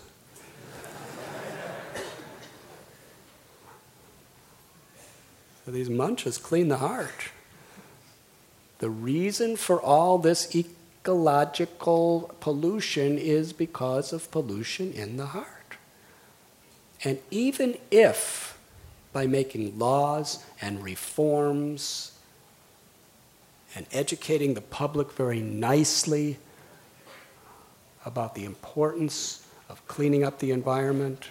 [SPEAKER 1] So these mantras clean the heart. The reason for all this ecological pollution is because of pollution in the heart. And even if, by making laws and reforms and educating the public very nicely about the importance of cleaning up the environment.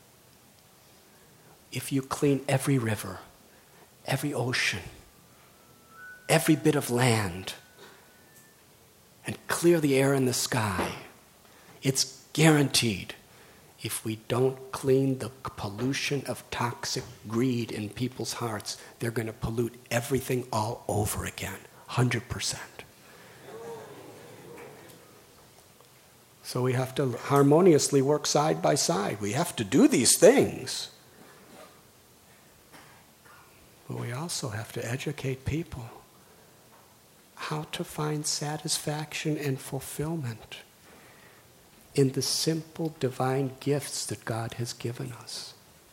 [SPEAKER 1] If you clean every river, every ocean, every bit of land, and clear the air and the sky, it's guaranteed. If we don't clean the pollution of toxic greed in people's hearts, they're going to pollute everything all over again, one hundred percent. So we have to harmoniously work side by side. We have to do these things. But we also have to educate people how to find satisfaction and fulfillment in the simple divine gifts that God has given us.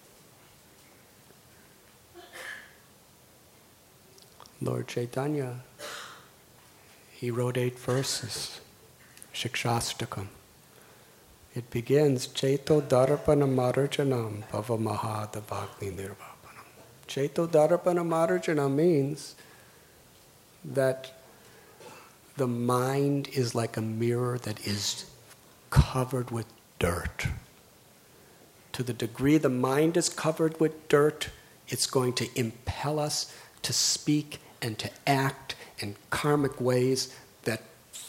[SPEAKER 1] Lord Chaitanya, he wrote eight verses, Shikshastakam. It begins, Chaito Darpana Marjanam Bhava Mahadavagni Nirvapanam. Chaito Darpana Marjanam means that the mind is like a mirror that is covered with dirt. To the degree the mind is covered with dirt, it's going to impel us to speak and to act in karmic ways that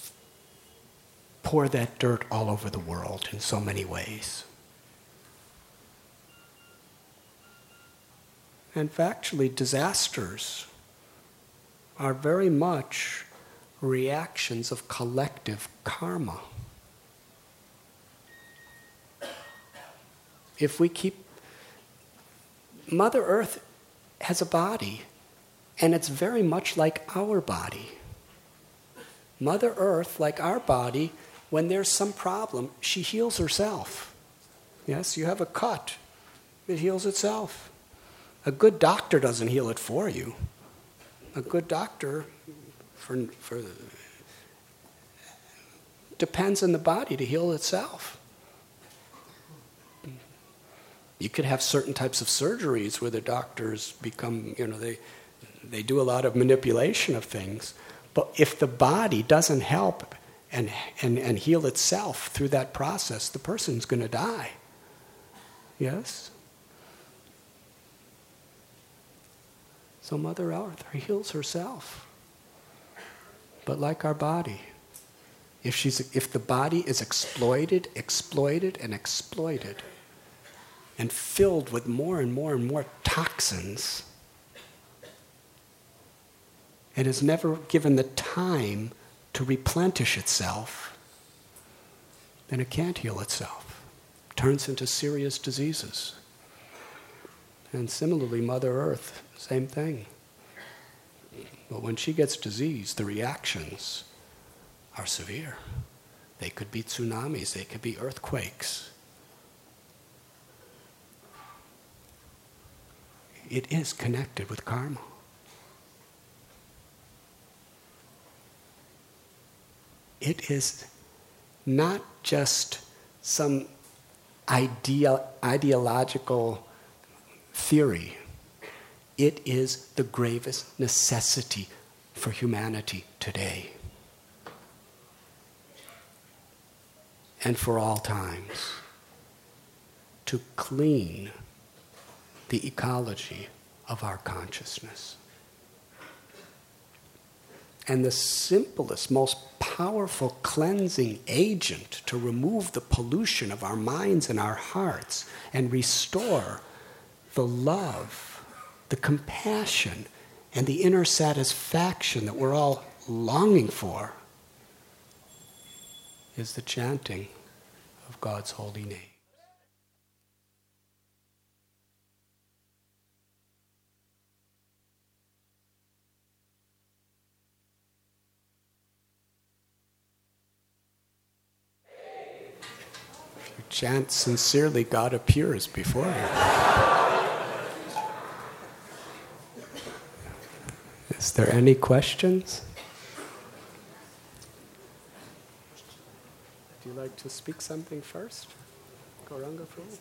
[SPEAKER 1] pour that dirt all over the world in so many ways. And factually, disasters are very much reactions of collective karma. If we keep... Mother Earth has a body, and it's very much like our body. Mother Earth, like our body, when there's some problem, she heals herself. Yes, you have a cut, it heals itself. A good doctor doesn't heal it for you. A good doctor for, for depends on the body to heal itself. You could have certain types of surgeries where the doctors become, you know, they they do a lot of manipulation of things. But if the body doesn't help and and, and heal itself through that process, the person's going to die. Yes? So Mother Earth heals herself. But like our body, if she's if the body is exploited, exploited, and exploited, and filled with more and more and more toxins, it is never given the time to replenish itself, then it can't heal itself. It turns into serious diseases. And similarly, Mother Earth, same thing. But when she gets diseased, the reactions are severe. They could be tsunamis, they could be earthquakes. It is connected with karma. It is not just some ideal, ideological theory. It is the gravest necessity for humanity today. And for all times. To clean the ecology of our consciousness. And the simplest, most powerful cleansing agent to remove the pollution of our minds and our hearts and restore the love, the compassion, and the inner satisfaction that we're all longing for is the chanting of God's holy name. Chant sincerely, God appears before you. Is there any questions? Would you like to speak something first? Gauranga Prabhu?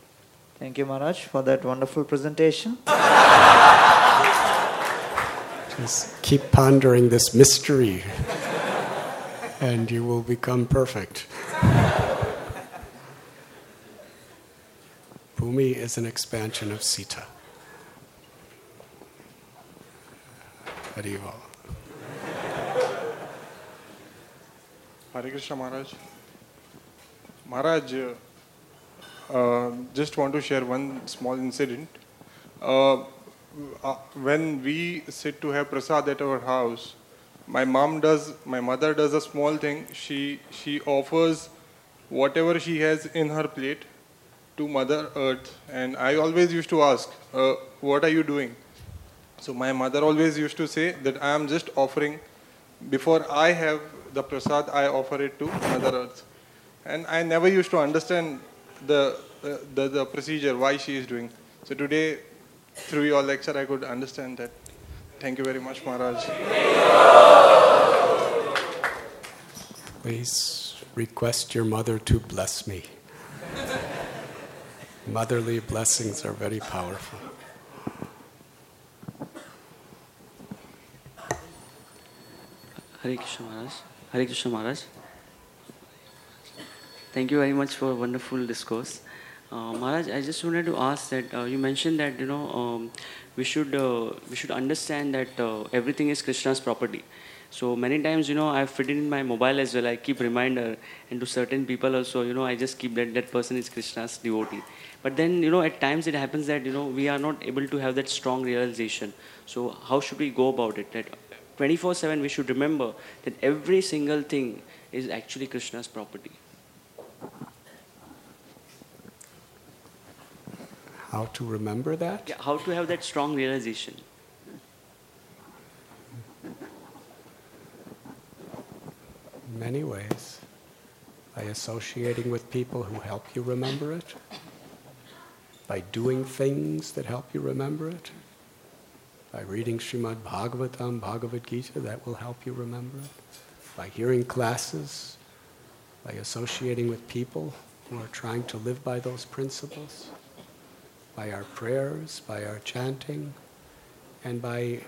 [SPEAKER 2] Thank you, Maharaj, for that wonderful presentation.
[SPEAKER 1] Just keep pondering this mystery and you will become perfect. Bhumi is an expansion of Sita. Hariva.
[SPEAKER 2] Hare Krishna Maharaj. Maharaj, uh, uh, just want to share one small incident. Uh, uh, when we sit to have prasad at our house, my mom does, my mother does a small thing. She she offers whatever she has in her plate to Mother Earth, and I always used to ask, uh, "What are you doing?" So my mother always used to say that I am just offering. Before I have the prasad, I offer it to Mother Earth, and I never used to understand the uh, the, the procedure why she is doing. So today, through your lecture, I could understand that. Thank you very much, Maharaj.
[SPEAKER 1] Please request your mother to bless me. Motherly blessings are very powerful.
[SPEAKER 3] Hare Krishna Maharaj. Hare Krishna Maharaj. Thank you very much for a wonderful discourse. Uh, Maharaj, I just wanted to ask that uh, you mentioned that you know um, we should uh, we should understand that uh, everything is Krishna's property. So many times you know I fit it in my mobile as well. I keep reminder, and to certain people also you know I just keep that that person is Krishna's devotee. But then you know at times it happens that you know we are not able to have that strong realization. So how should we go about it? That twenty-four seven we should remember that every single thing is actually Krishna's property.
[SPEAKER 1] How to remember that?
[SPEAKER 3] Yeah, how to have that strong realization.
[SPEAKER 1] In many ways. By associating with people who help you remember it. By doing things that help you remember it. By reading Srimad Bhagavatam, Bhagavad Gita, that will help you remember it. By hearing classes. By associating with people who are trying to live by those principles. By our prayers, by our chanting, and by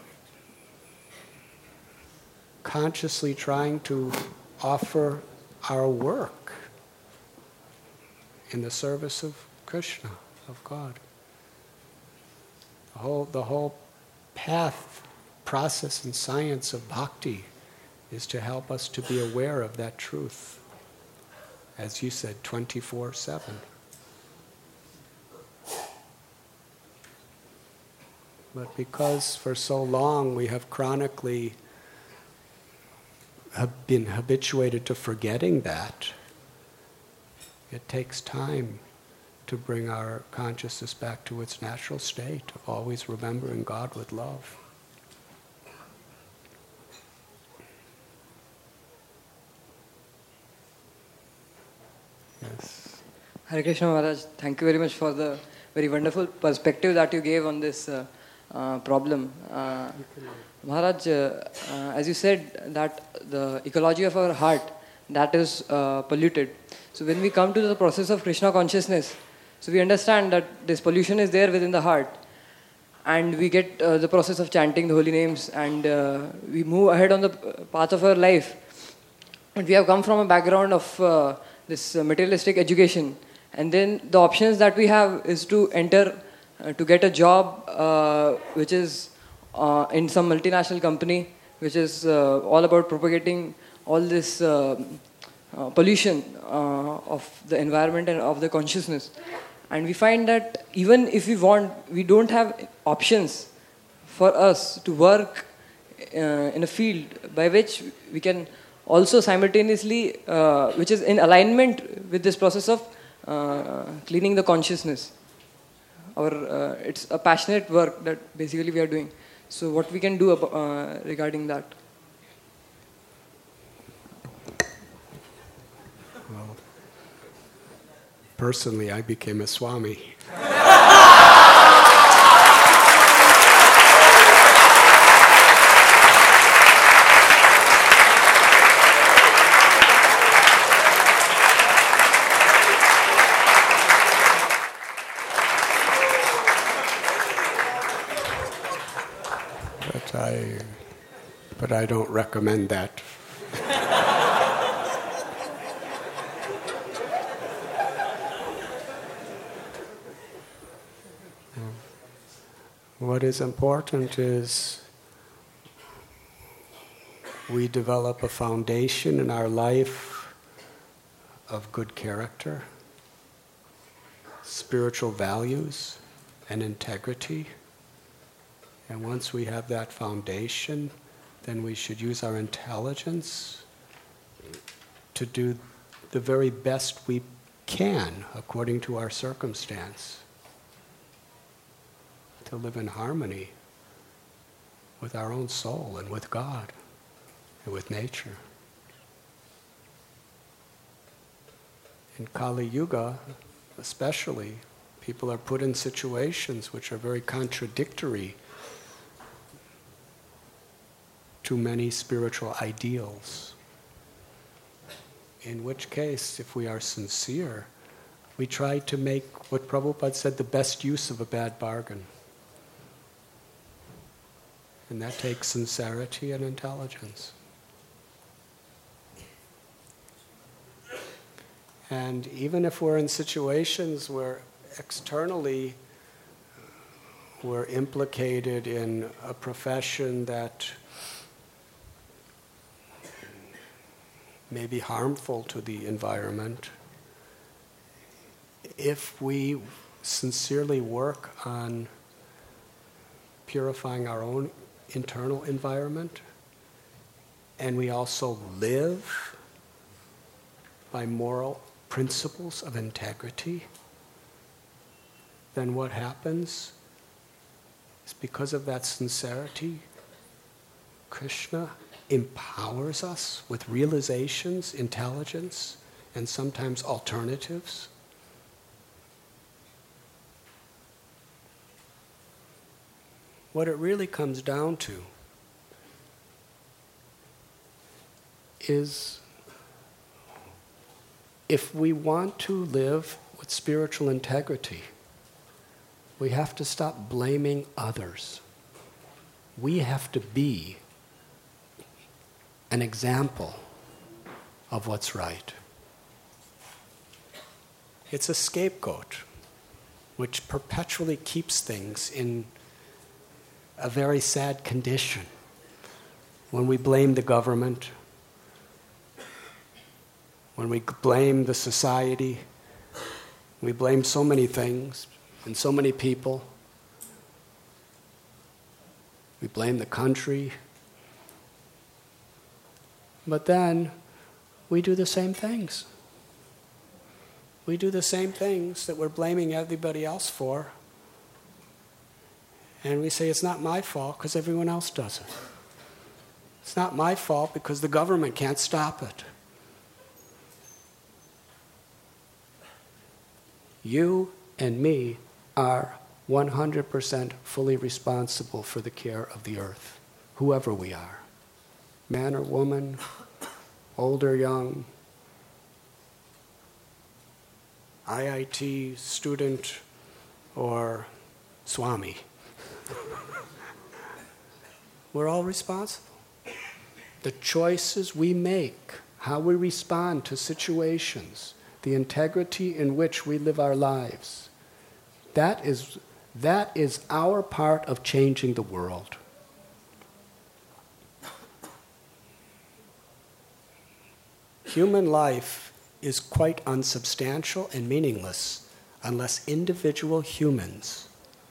[SPEAKER 1] consciously trying to offer our work in the service of Krishna, of God. The whole, the whole path, process, and science of bhakti is to help us to be aware of that truth. As you said, twenty-four seven. But because for so long we have chronically have been habituated to forgetting that, it takes time to bring our consciousness back to its natural state of always remembering God with love. Yes.
[SPEAKER 4] Hare Krishna Maharaj, thank you very much for the very wonderful perspective that you gave on this uh, uh, problem. Uh, Maharaj, uh, uh, as you said that the ecology of our heart, that is uh, polluted. So when we come to the process of Krishna consciousness, so we understand that this pollution is there within the heart, and we get uh, the process of chanting the holy names, and uh, we move ahead on the path of our life. But we have come from a background of uh, this uh, materialistic education, and then the options that we have is to enter, uh, to get a job uh, which is uh, in some multinational company, which is uh, all about propagating all this uh, uh, pollution uh, of the environment and of the consciousness. And we find that even if we want, we don't have options for us to work uh, in a field by which we can also simultaneously, uh, which is in alignment with this process of uh, cleaning the consciousness. Our, uh, it's a passionate work that basically we are doing. So what we can do about, uh, regarding that?
[SPEAKER 1] Well, personally, I became a Swami. I, but I don't recommend that. What is important is we develop a foundation in our life of good character, spiritual values, and integrity. And once we have that foundation, then we should use our intelligence to do the very best we can according to our circumstance, to live in harmony with our own soul and with God and with nature. In Kali Yuga, especially, people are put in situations which are very contradictory to many spiritual ideals. In which case, if we are sincere, we try to make what Prabhupada said, the best use of a bad bargain. And that takes sincerity and intelligence. And even if we're in situations where externally we're implicated in a profession that may be harmful to the environment, if we sincerely work on purifying our own internal environment, and we also live by moral principles of integrity, then what happens is, because of that sincerity, Krishna empowers us with realizations, intelligence, and sometimes alternatives. What it really comes down to is, if we want to live with spiritual integrity, we have to stop blaming others. We have to be an example of what's right. It's a scapegoat which perpetually keeps things in a very sad condition. When we blame the government, when we blame the society, we blame so many things and so many people. We blame the country. But then we do the same things. We do the same things that we're blaming everybody else for. And we say, it's not my fault because everyone else does it. It's not my fault because the government can't stop it. You and me are one hundred percent fully responsible for the care of the earth, whoever we are. Man or woman, old or young, I I T student or Swami. We're all responsible. The choices we make, how we respond to situations, the integrity in which we live our lives, that is, that is our part of changing the world. Human life is quite unsubstantial and meaningless unless individual humans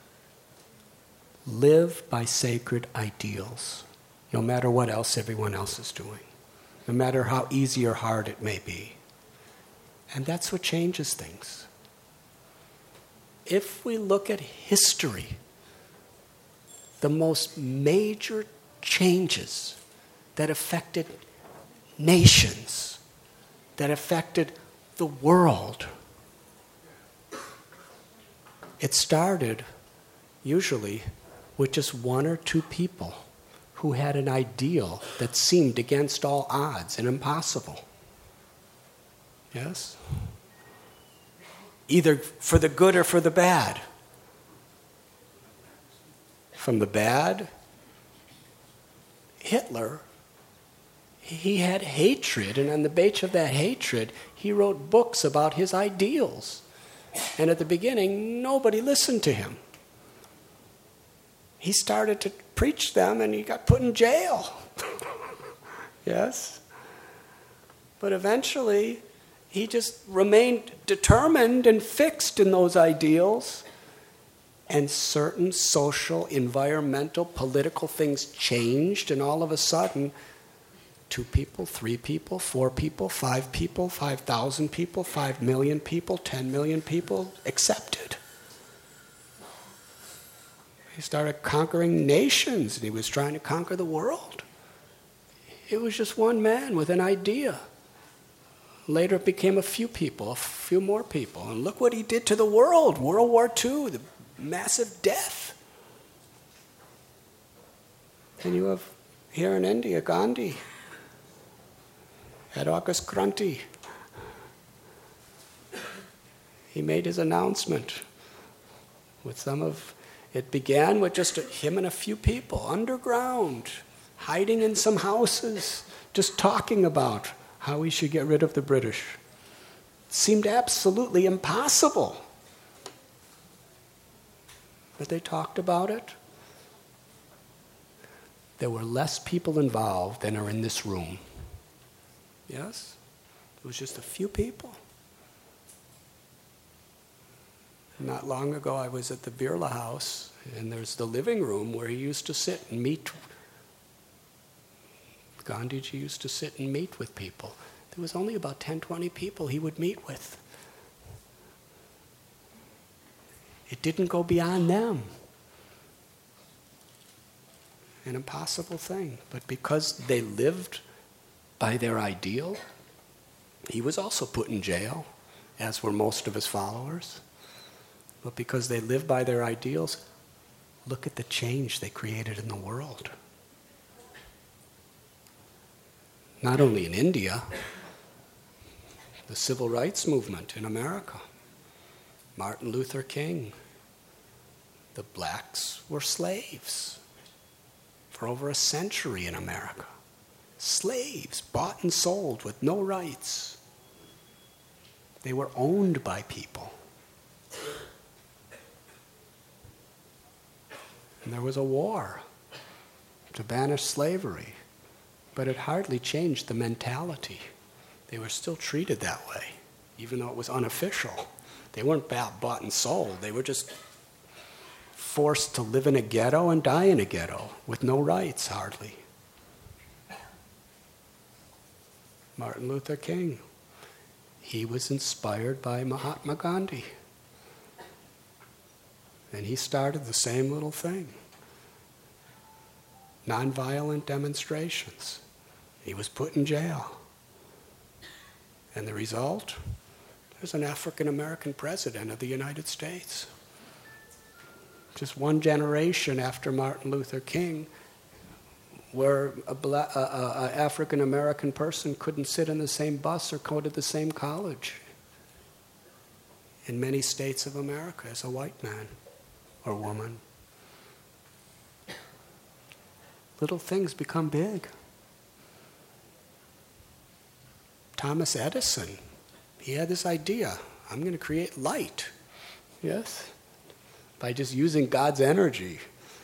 [SPEAKER 1] live by sacred ideals, no matter what else everyone else is doing, no matter how easy or hard it may be. And that's what changes things. If we look at history, the most major changes that affected nations, that affected the world, it started usually with just one or two people who had an ideal that seemed against all odds and impossible. Yes? Either for the good or for the bad. From the bad, Hitler, he had hatred, and on the base of that hatred, he wrote books about his ideals. And at the beginning, nobody listened to him. He started to preach them, and he got put in jail. Yes? But eventually, he just remained determined and fixed in those ideals. And certain social, environmental, political things changed, and all of a sudden, two people, three people, four people, five people, five thousand people, five million people, ten million people accepted. He started conquering nations, and he was trying to conquer the world. It was just one man with an idea. Later it became a few people, a few more people. And look what he did to the world. World War Two, the massive death. And you have here in India, Gandhi, at August Kranti. He made his announcement with some of, it began with just him and a few people, underground, hiding in some houses, just talking about how we should get rid of the British. It seemed absolutely impossible. But they talked about it. There were less people involved than are in this room. Yes? It was just a few people. Not long ago, I was at the Birla House, and there's the living room where he used to sit and meet. Gandhiji used to sit and meet with people. There was only about ten, twenty people he would meet with. It didn't go beyond them. An impossible thing. But because they lived by their ideal, he was also put in jail, as were most of his followers. But because they lived by their ideals, look at the change they created in the world. Not only in India, the civil rights movement in America, Martin Luther King, the blacks were slaves for over a century in America. Slaves, bought and sold with no rights. They were owned by people. And there was a war to banish slavery, but it hardly changed the mentality. They were still treated that way, even though it was unofficial. They weren't bought and sold. They were just forced to live in a ghetto and die in a ghetto with no rights, hardly. Martin Luther King, he was inspired by Mahatma Gandhi. And he started the same little thing. Nonviolent demonstrations. He was put in jail. And the result? There's an African American president of the United States. Just one generation after Martin Luther King, where a, black, a, a, a African American person couldn't sit in the same bus or go to the same college in many states of America as a white man or woman. Little things become big. Thomas Edison, he had this idea, I'm going to create light. Yes? By just using God's energy.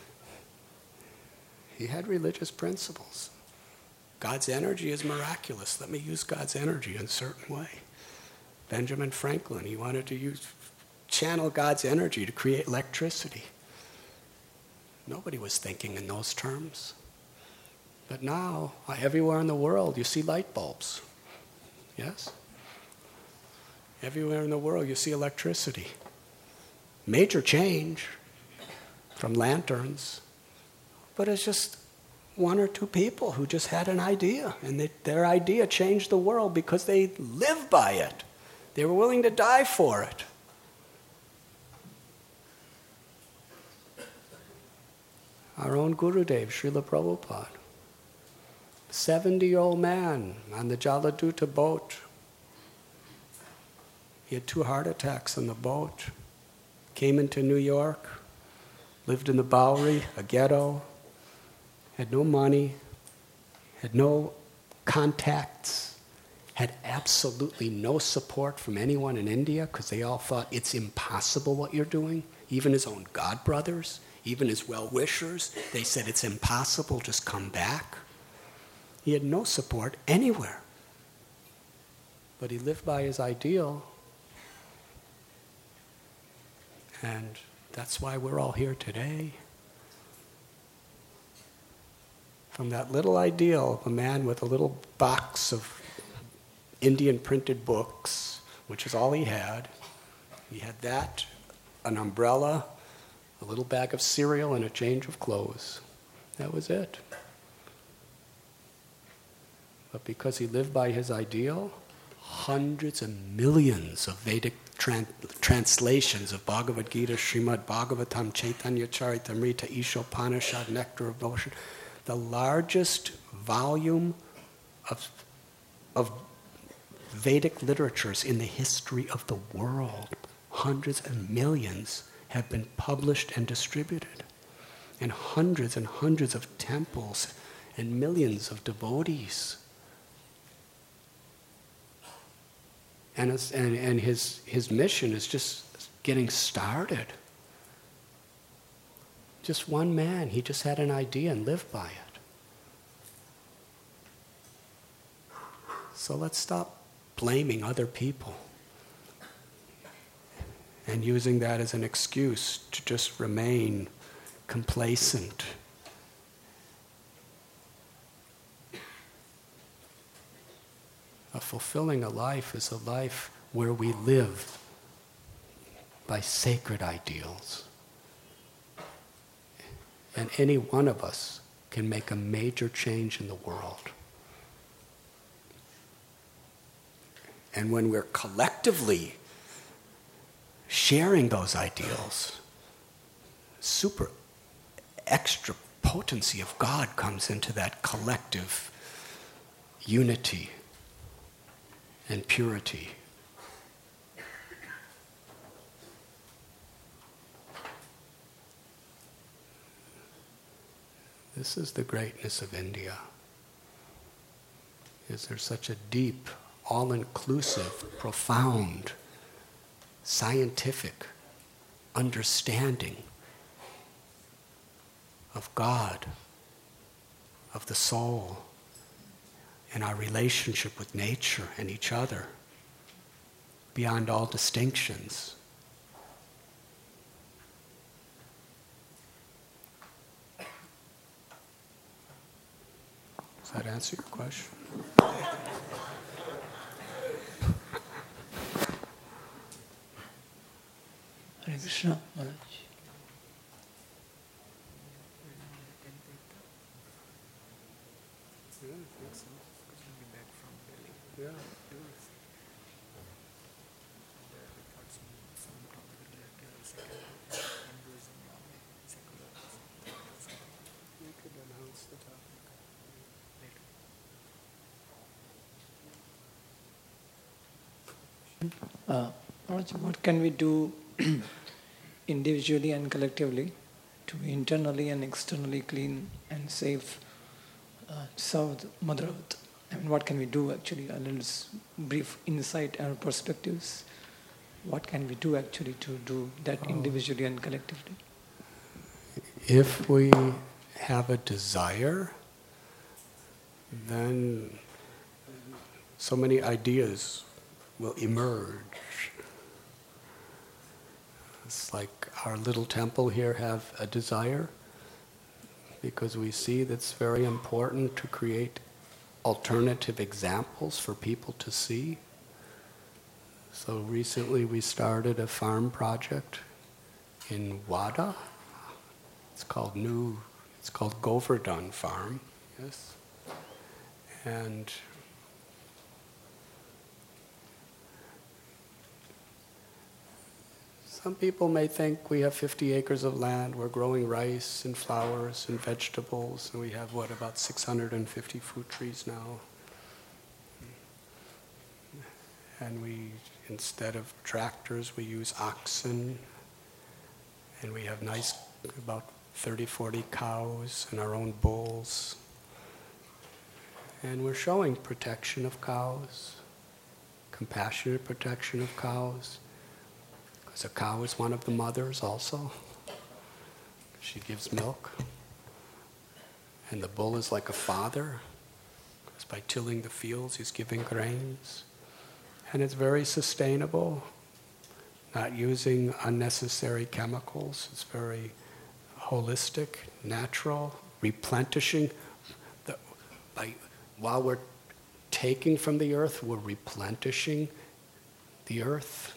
[SPEAKER 1] He had religious principles. God's energy is miraculous. Let me use God's energy in a certain way. Benjamin Franklin, he wanted to use, channel God's energy to create electricity. Nobody was thinking in those terms. But now, everywhere in the world, you see light bulbs. Yes? Everywhere in the world, you see electricity. Major change from lanterns. But it's just one or two people who just had an idea, and they, their idea changed the world because they lived by it. They were willing to die for it. Our own Gurudev, Srila Prabhupada, seventy-year-old man on the Jaladuta boat. He had two heart attacks on the boat, came into New York, lived in the Bowery, a ghetto, had no money, had no contacts, had absolutely no support from anyone in India because they all thought it's impossible what you're doing. Even his own godbrothers, even his well-wishers, they said it's impossible, just come back. He had no support anywhere. But he lived by his ideal. And that's why we're all here today. From that little ideal of a man with a little box of Indian printed books, which is all he had. He had that, an umbrella, a little bag of cereal, and a change of clothes. That was it. But because he lived by his ideal, hundreds and millions of Vedic tran- translations of Bhagavad Gita, Srimad Bhagavatam, Chaitanya Charitamrita, Ishopanishad, Nectar of Devotion, the largest volume of, of Vedic literatures in the history of the world, hundreds and millions, have been published and distributed. And hundreds and hundreds of temples and millions of devotees. And, it's, and, and his, his mission is just getting started. Just one man, he just had an idea and lived by it. So let's stop blaming other people and using that as an excuse to just remain complacent. A fulfilling a life is a life where we live by sacred ideals. And any one of us can make a major change in the world. And when we're collectively sharing those ideals, super extra potency of God comes into that collective unity and purity. This is the greatness of India. Is there such a deep, all-inclusive, profound, scientific understanding of God, of the soul, and our relationship with nature and each other, beyond all distinctions. Does that answer your question?
[SPEAKER 5] Hare Krishna, Maharaj.
[SPEAKER 1] Yeah. You could announce the topic.
[SPEAKER 5] Uh, Maharaj, what can we do individually and collectively to be internally and externally clean and safe, uh, serve Mother Earth? I mean, what can we do actually? A little brief insight and perspectives. What can we do actually to do that individually and collectively?
[SPEAKER 1] If we have a desire, then so many ideas will emerge. It's like our little temple here have a desire because we see that it's very important to create alternative examples for people to see. So recently we started a farm project in Wada. It's called New, it's called Govardhan Farm, yes. And some people may think we have fifty acres of land, we're growing rice and flowers and vegetables, and we have, what, about six hundred fifty fruit trees now. And we, instead of tractors, we use oxen, and we have nice, about thirty, forty cows and our own bulls. And we're showing protection of cows, compassionate protection of cows, because a cow is one of the mothers also. She gives milk. And the bull is like a father, because by tilling the fields, he's giving grains. And it's very sustainable, not using unnecessary chemicals. It's very holistic, natural, replenishing. The, by, while we're taking from the earth, we're replenishing the earth.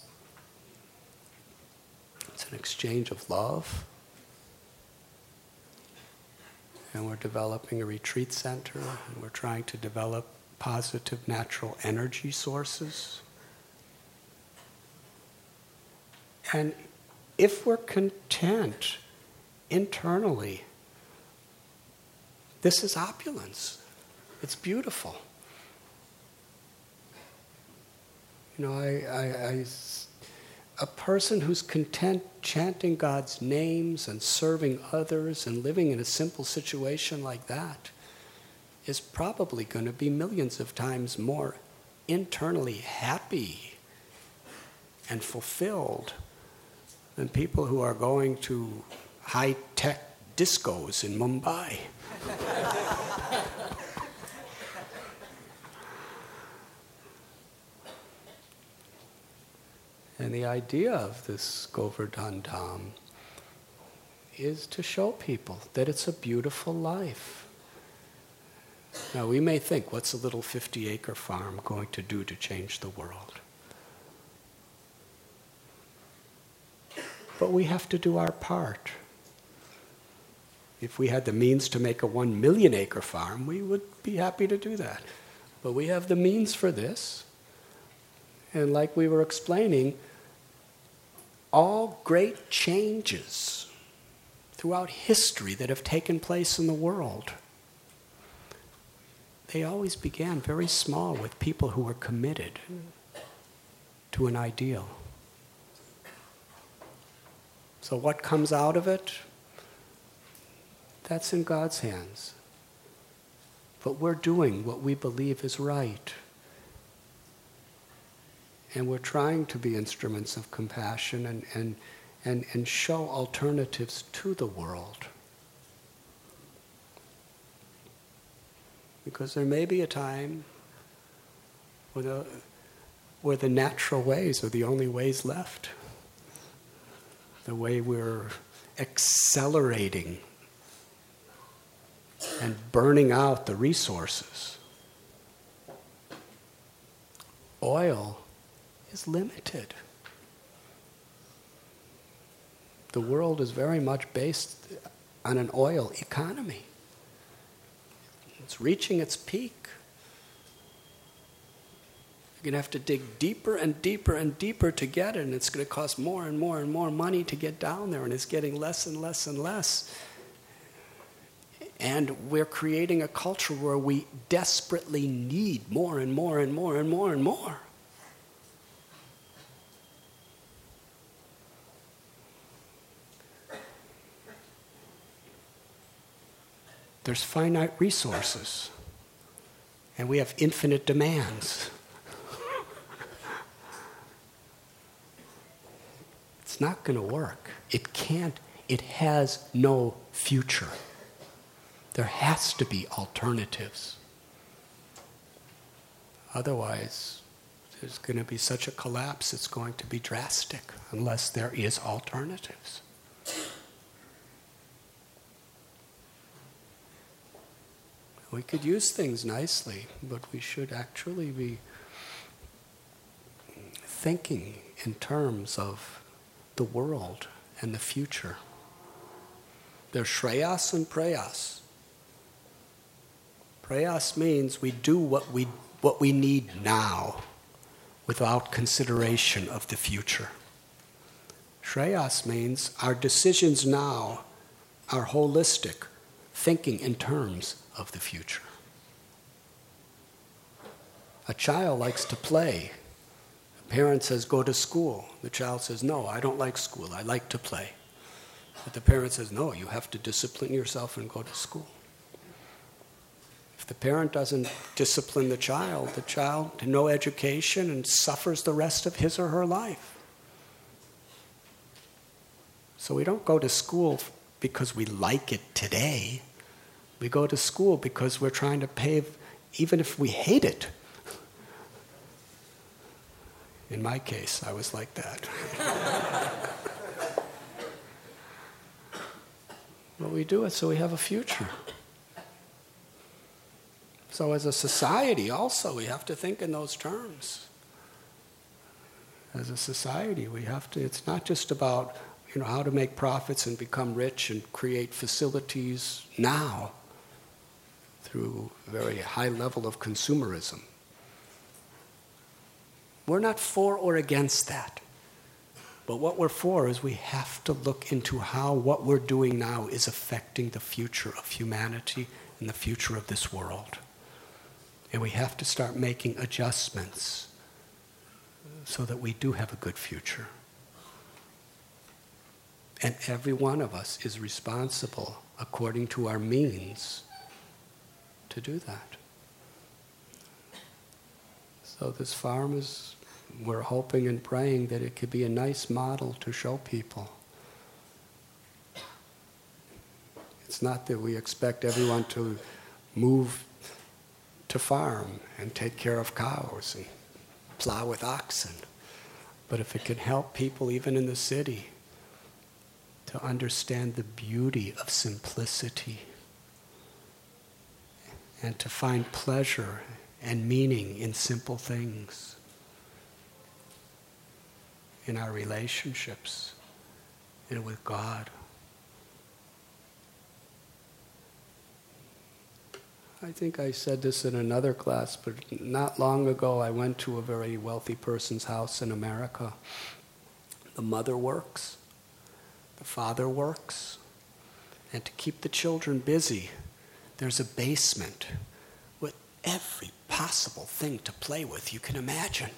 [SPEAKER 1] It's an exchange of love. And we're developing a retreat center, and we're trying to develop positive natural energy sources. And if we're content internally, this is opulence. It's beautiful. You know, I, I, I, a person who's content chanting God's names and serving others and living in a simple situation like that is probably going to be millions of times more internally happy and fulfilled than people who are going to high-tech discos in Mumbai. And the idea of this Govardhan Dham is to show people that it's a beautiful life. Now, we may think, what's a little fifty-acre farm going to do to change the world? But we have to do our part. If we had the means to make a one million acre farm, we would be happy to do that. But we have the means for this. And like we were explaining, all great changes throughout history that have taken place in the world, they always began very small with people who were committed to an ideal. So what comes out of it? That's in God's hands. But we're doing what we believe is right. And we're trying to be instruments of compassion and, and, and, and show alternatives to the world. Because there may be a time where the, where the natural ways are the only ways left. The way we're accelerating and burning out the resources. Oil is limited. The world is very much based on an oil economy. It's reaching its peak. You're going to have to dig deeper and deeper and deeper to get it, and it's going to cost more and more and more money to get down there, and it's getting less and less and less. And we're creating a culture where we desperately need more and more and more and more and more. There's finite resources, and we have infinite demands. It's not going to work. It can't. It has no future. There has to be alternatives. Otherwise, there's going to be such a collapse, it's going to be drastic unless there is alternatives. We could use things nicely, but we should actually be thinking in terms of the world and the future. There's shreyas and prayas. Prayas means we do what we what we need now without consideration of the future. Shreyas means our decisions now are holistic, thinking in terms of the future. A child likes to play. A parent says, go to school. The child says, no, I don't like school. I like to play. But the parent says, no, you have to discipline yourself and go to school. If If the parent doesn't discipline the child, the child has no education and suffers the rest of his or her life. So we don't go to school because we like it today. We go to school because we're trying to pave, even if we hate it. In my case, I was like that. But we do it so we have a future. So as a society also, we have to think in those terms. As a society, we have to, it's not just about, you know, how to make profits and become rich and create facilities now through a very high level of consumerism. We're not for or against that. But what we're for is we have to look into how what we're doing now is affecting the future of humanity and the future of this world. And we have to start making adjustments so that we do have a good future. And every one of us is responsible, according to our means, to do that. So this farm is, we're hoping and praying that it could be a nice model to show people. It's not that we expect everyone to move to farm and take care of cows and plow with oxen. But if it can help people even in the city to understand the beauty of simplicity and to find pleasure and meaning in simple things, in our relationships and with God. I think I said this in another class, but not long ago I went to a very wealthy person's house in America. The mother works, the father works, and to keep the children busy, there's a basement with every possible thing to play with you can imagine.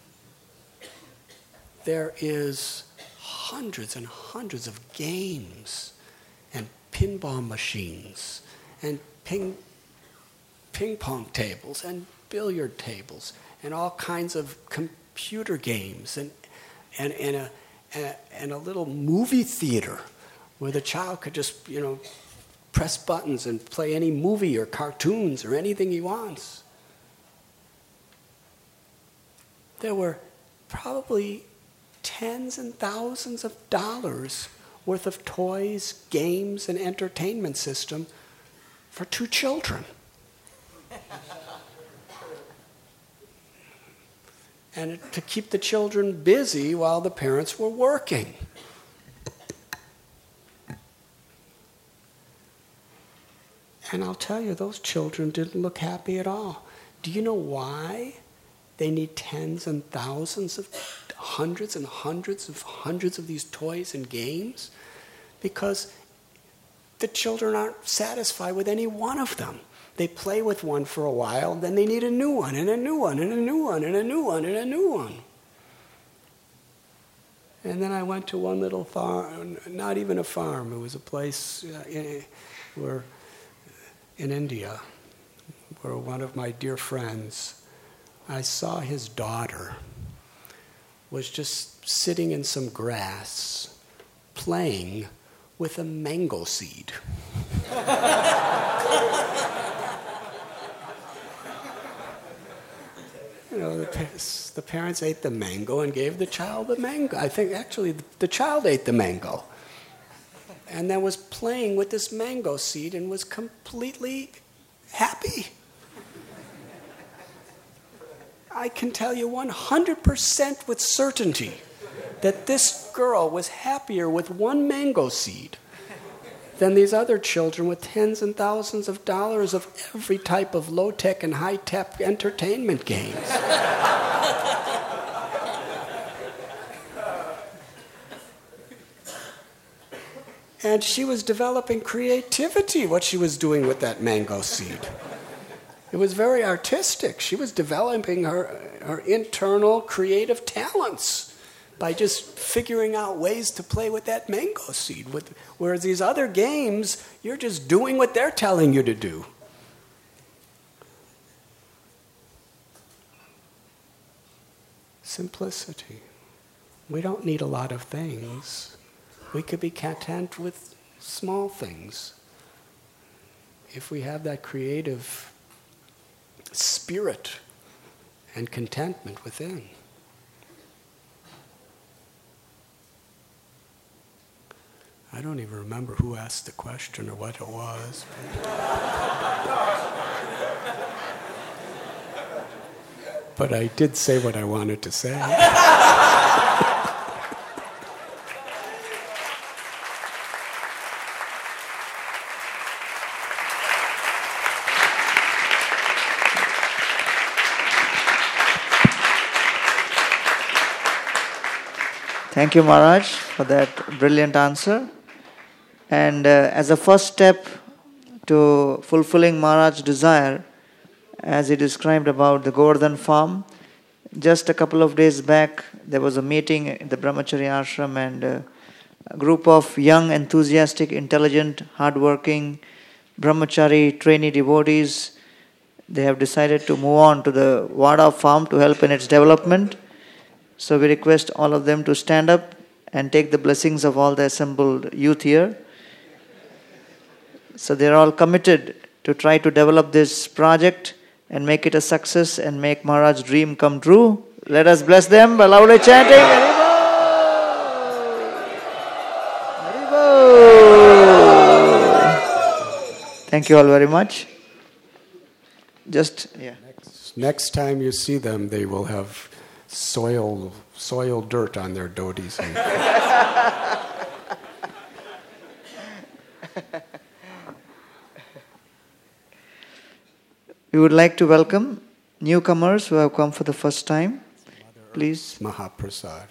[SPEAKER 1] There is hundreds and hundreds of games and pinball machines and ping, ping pong tables and billiard tables and all kinds of computer games and, and, and, a, and, a, and a little movie theater where the child could just, you know, press buttons and play any movie or cartoons or anything he wants. There were probably tens and thousands of dollars worth of toys, games, and entertainment system for two children. And to keep the children busy while the parents were working. And I'll tell you, those children didn't look happy at all. Do you know why they need tens and thousands of, hundreds and hundreds of hundreds of these toys and games? Because the children aren't satisfied with any one of them. They play with one for a while, then they need a new one, and a new one, and a new one, and a new one, and a new one. And then I went to one little farm, not even a farm, it was a place uh, in, where, in India, where one of my dear friends, I saw his daughter was just sitting in some grass, playing with a mango seed. You know, the, the parents ate the mango and gave the child the mango. I think actually the, the child ate the mango. And then was playing with this mango seed and was completely happy. I can tell you one hundred percent with certainty that this girl was happier with one mango seed than these other children with tens and thousands of dollars of every type of low-tech and high-tech entertainment games. And she was developing creativity, what she was doing with that mango seed. It was very artistic. She was developing her, her internal creative talents by just figuring out ways to play with that mango seed. With, whereas these other games, you're just doing what they're telling you to do. Simplicity. We don't need a lot of things. We could be content with small things. If we have that creative spirit and contentment within. I don't even remember who asked the question or what it was. But I did say what I wanted to say.
[SPEAKER 6] Thank you, Maharaj, for that brilliant answer. And uh, as a first step to fulfilling Maharaj's desire, as he described about the Govardhan farm, just a couple of days back, there was a meeting in the Brahmachari ashram, and uh, a group of young, enthusiastic, intelligent, hardworking Brahmachari trainee devotees, they have decided to move on to the Vada farm to help in its development. So we request all of them to stand up and take the blessings of all the assembled youth here. So they are all committed to try to develop this project and make it a success and make Maharaj's dream come true. Let us bless them by loudly chanting. Thank you all very much. Just, yeah.
[SPEAKER 1] Next, next time you see them, they will have soil, soil dirt on their dhotis.
[SPEAKER 6] We would like to welcome newcomers who have come for the first time. Please.
[SPEAKER 1] Mahaprasad.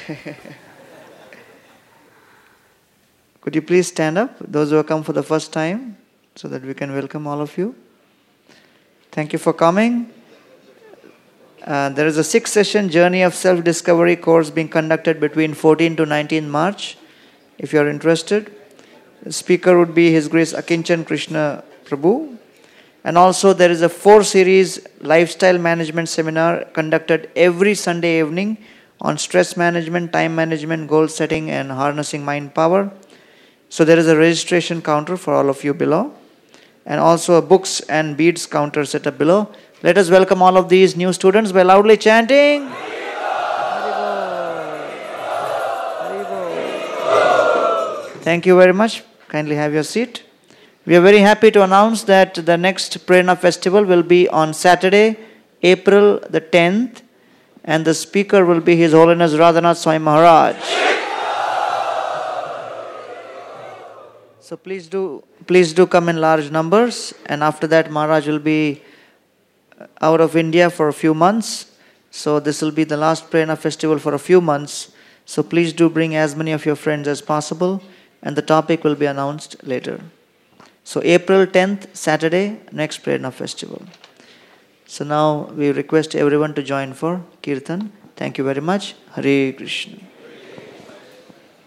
[SPEAKER 6] Could you please stand up, those who have come for the first time, so that we can welcome all of you. Thank you for coming. Uh, there is a six-session Journey of Self-Discovery course being conducted between fourteenth to nineteenth March. If you are interested, the speaker would be His Grace Akinchan Krishna Prabhu. And also there is a four-series lifestyle management seminar conducted every Sunday evening on stress management, time management, goal setting, and harnessing mind power. So there is a registration counter for all of you below, and also a books and beads counter set up below. Let us welcome all of these new students by loudly chanting. Thank you very much. Kindly have your seat. We are very happy to announce that the next Prerna Festival will be on Saturday, April the tenth, and the speaker will be His Holiness Radhanath Swami Maharaj. So please do, please do come in large numbers, and after that Maharaj will be out of India for a few months. So this will be the last Prerna Festival for a few months. So please do bring as many of your friends as possible, and the topic will be announced later. So April tenth, Saturday, next Prerna Festival. So now we request everyone to join for Kirtan. Thank you very much. Hare Krishna.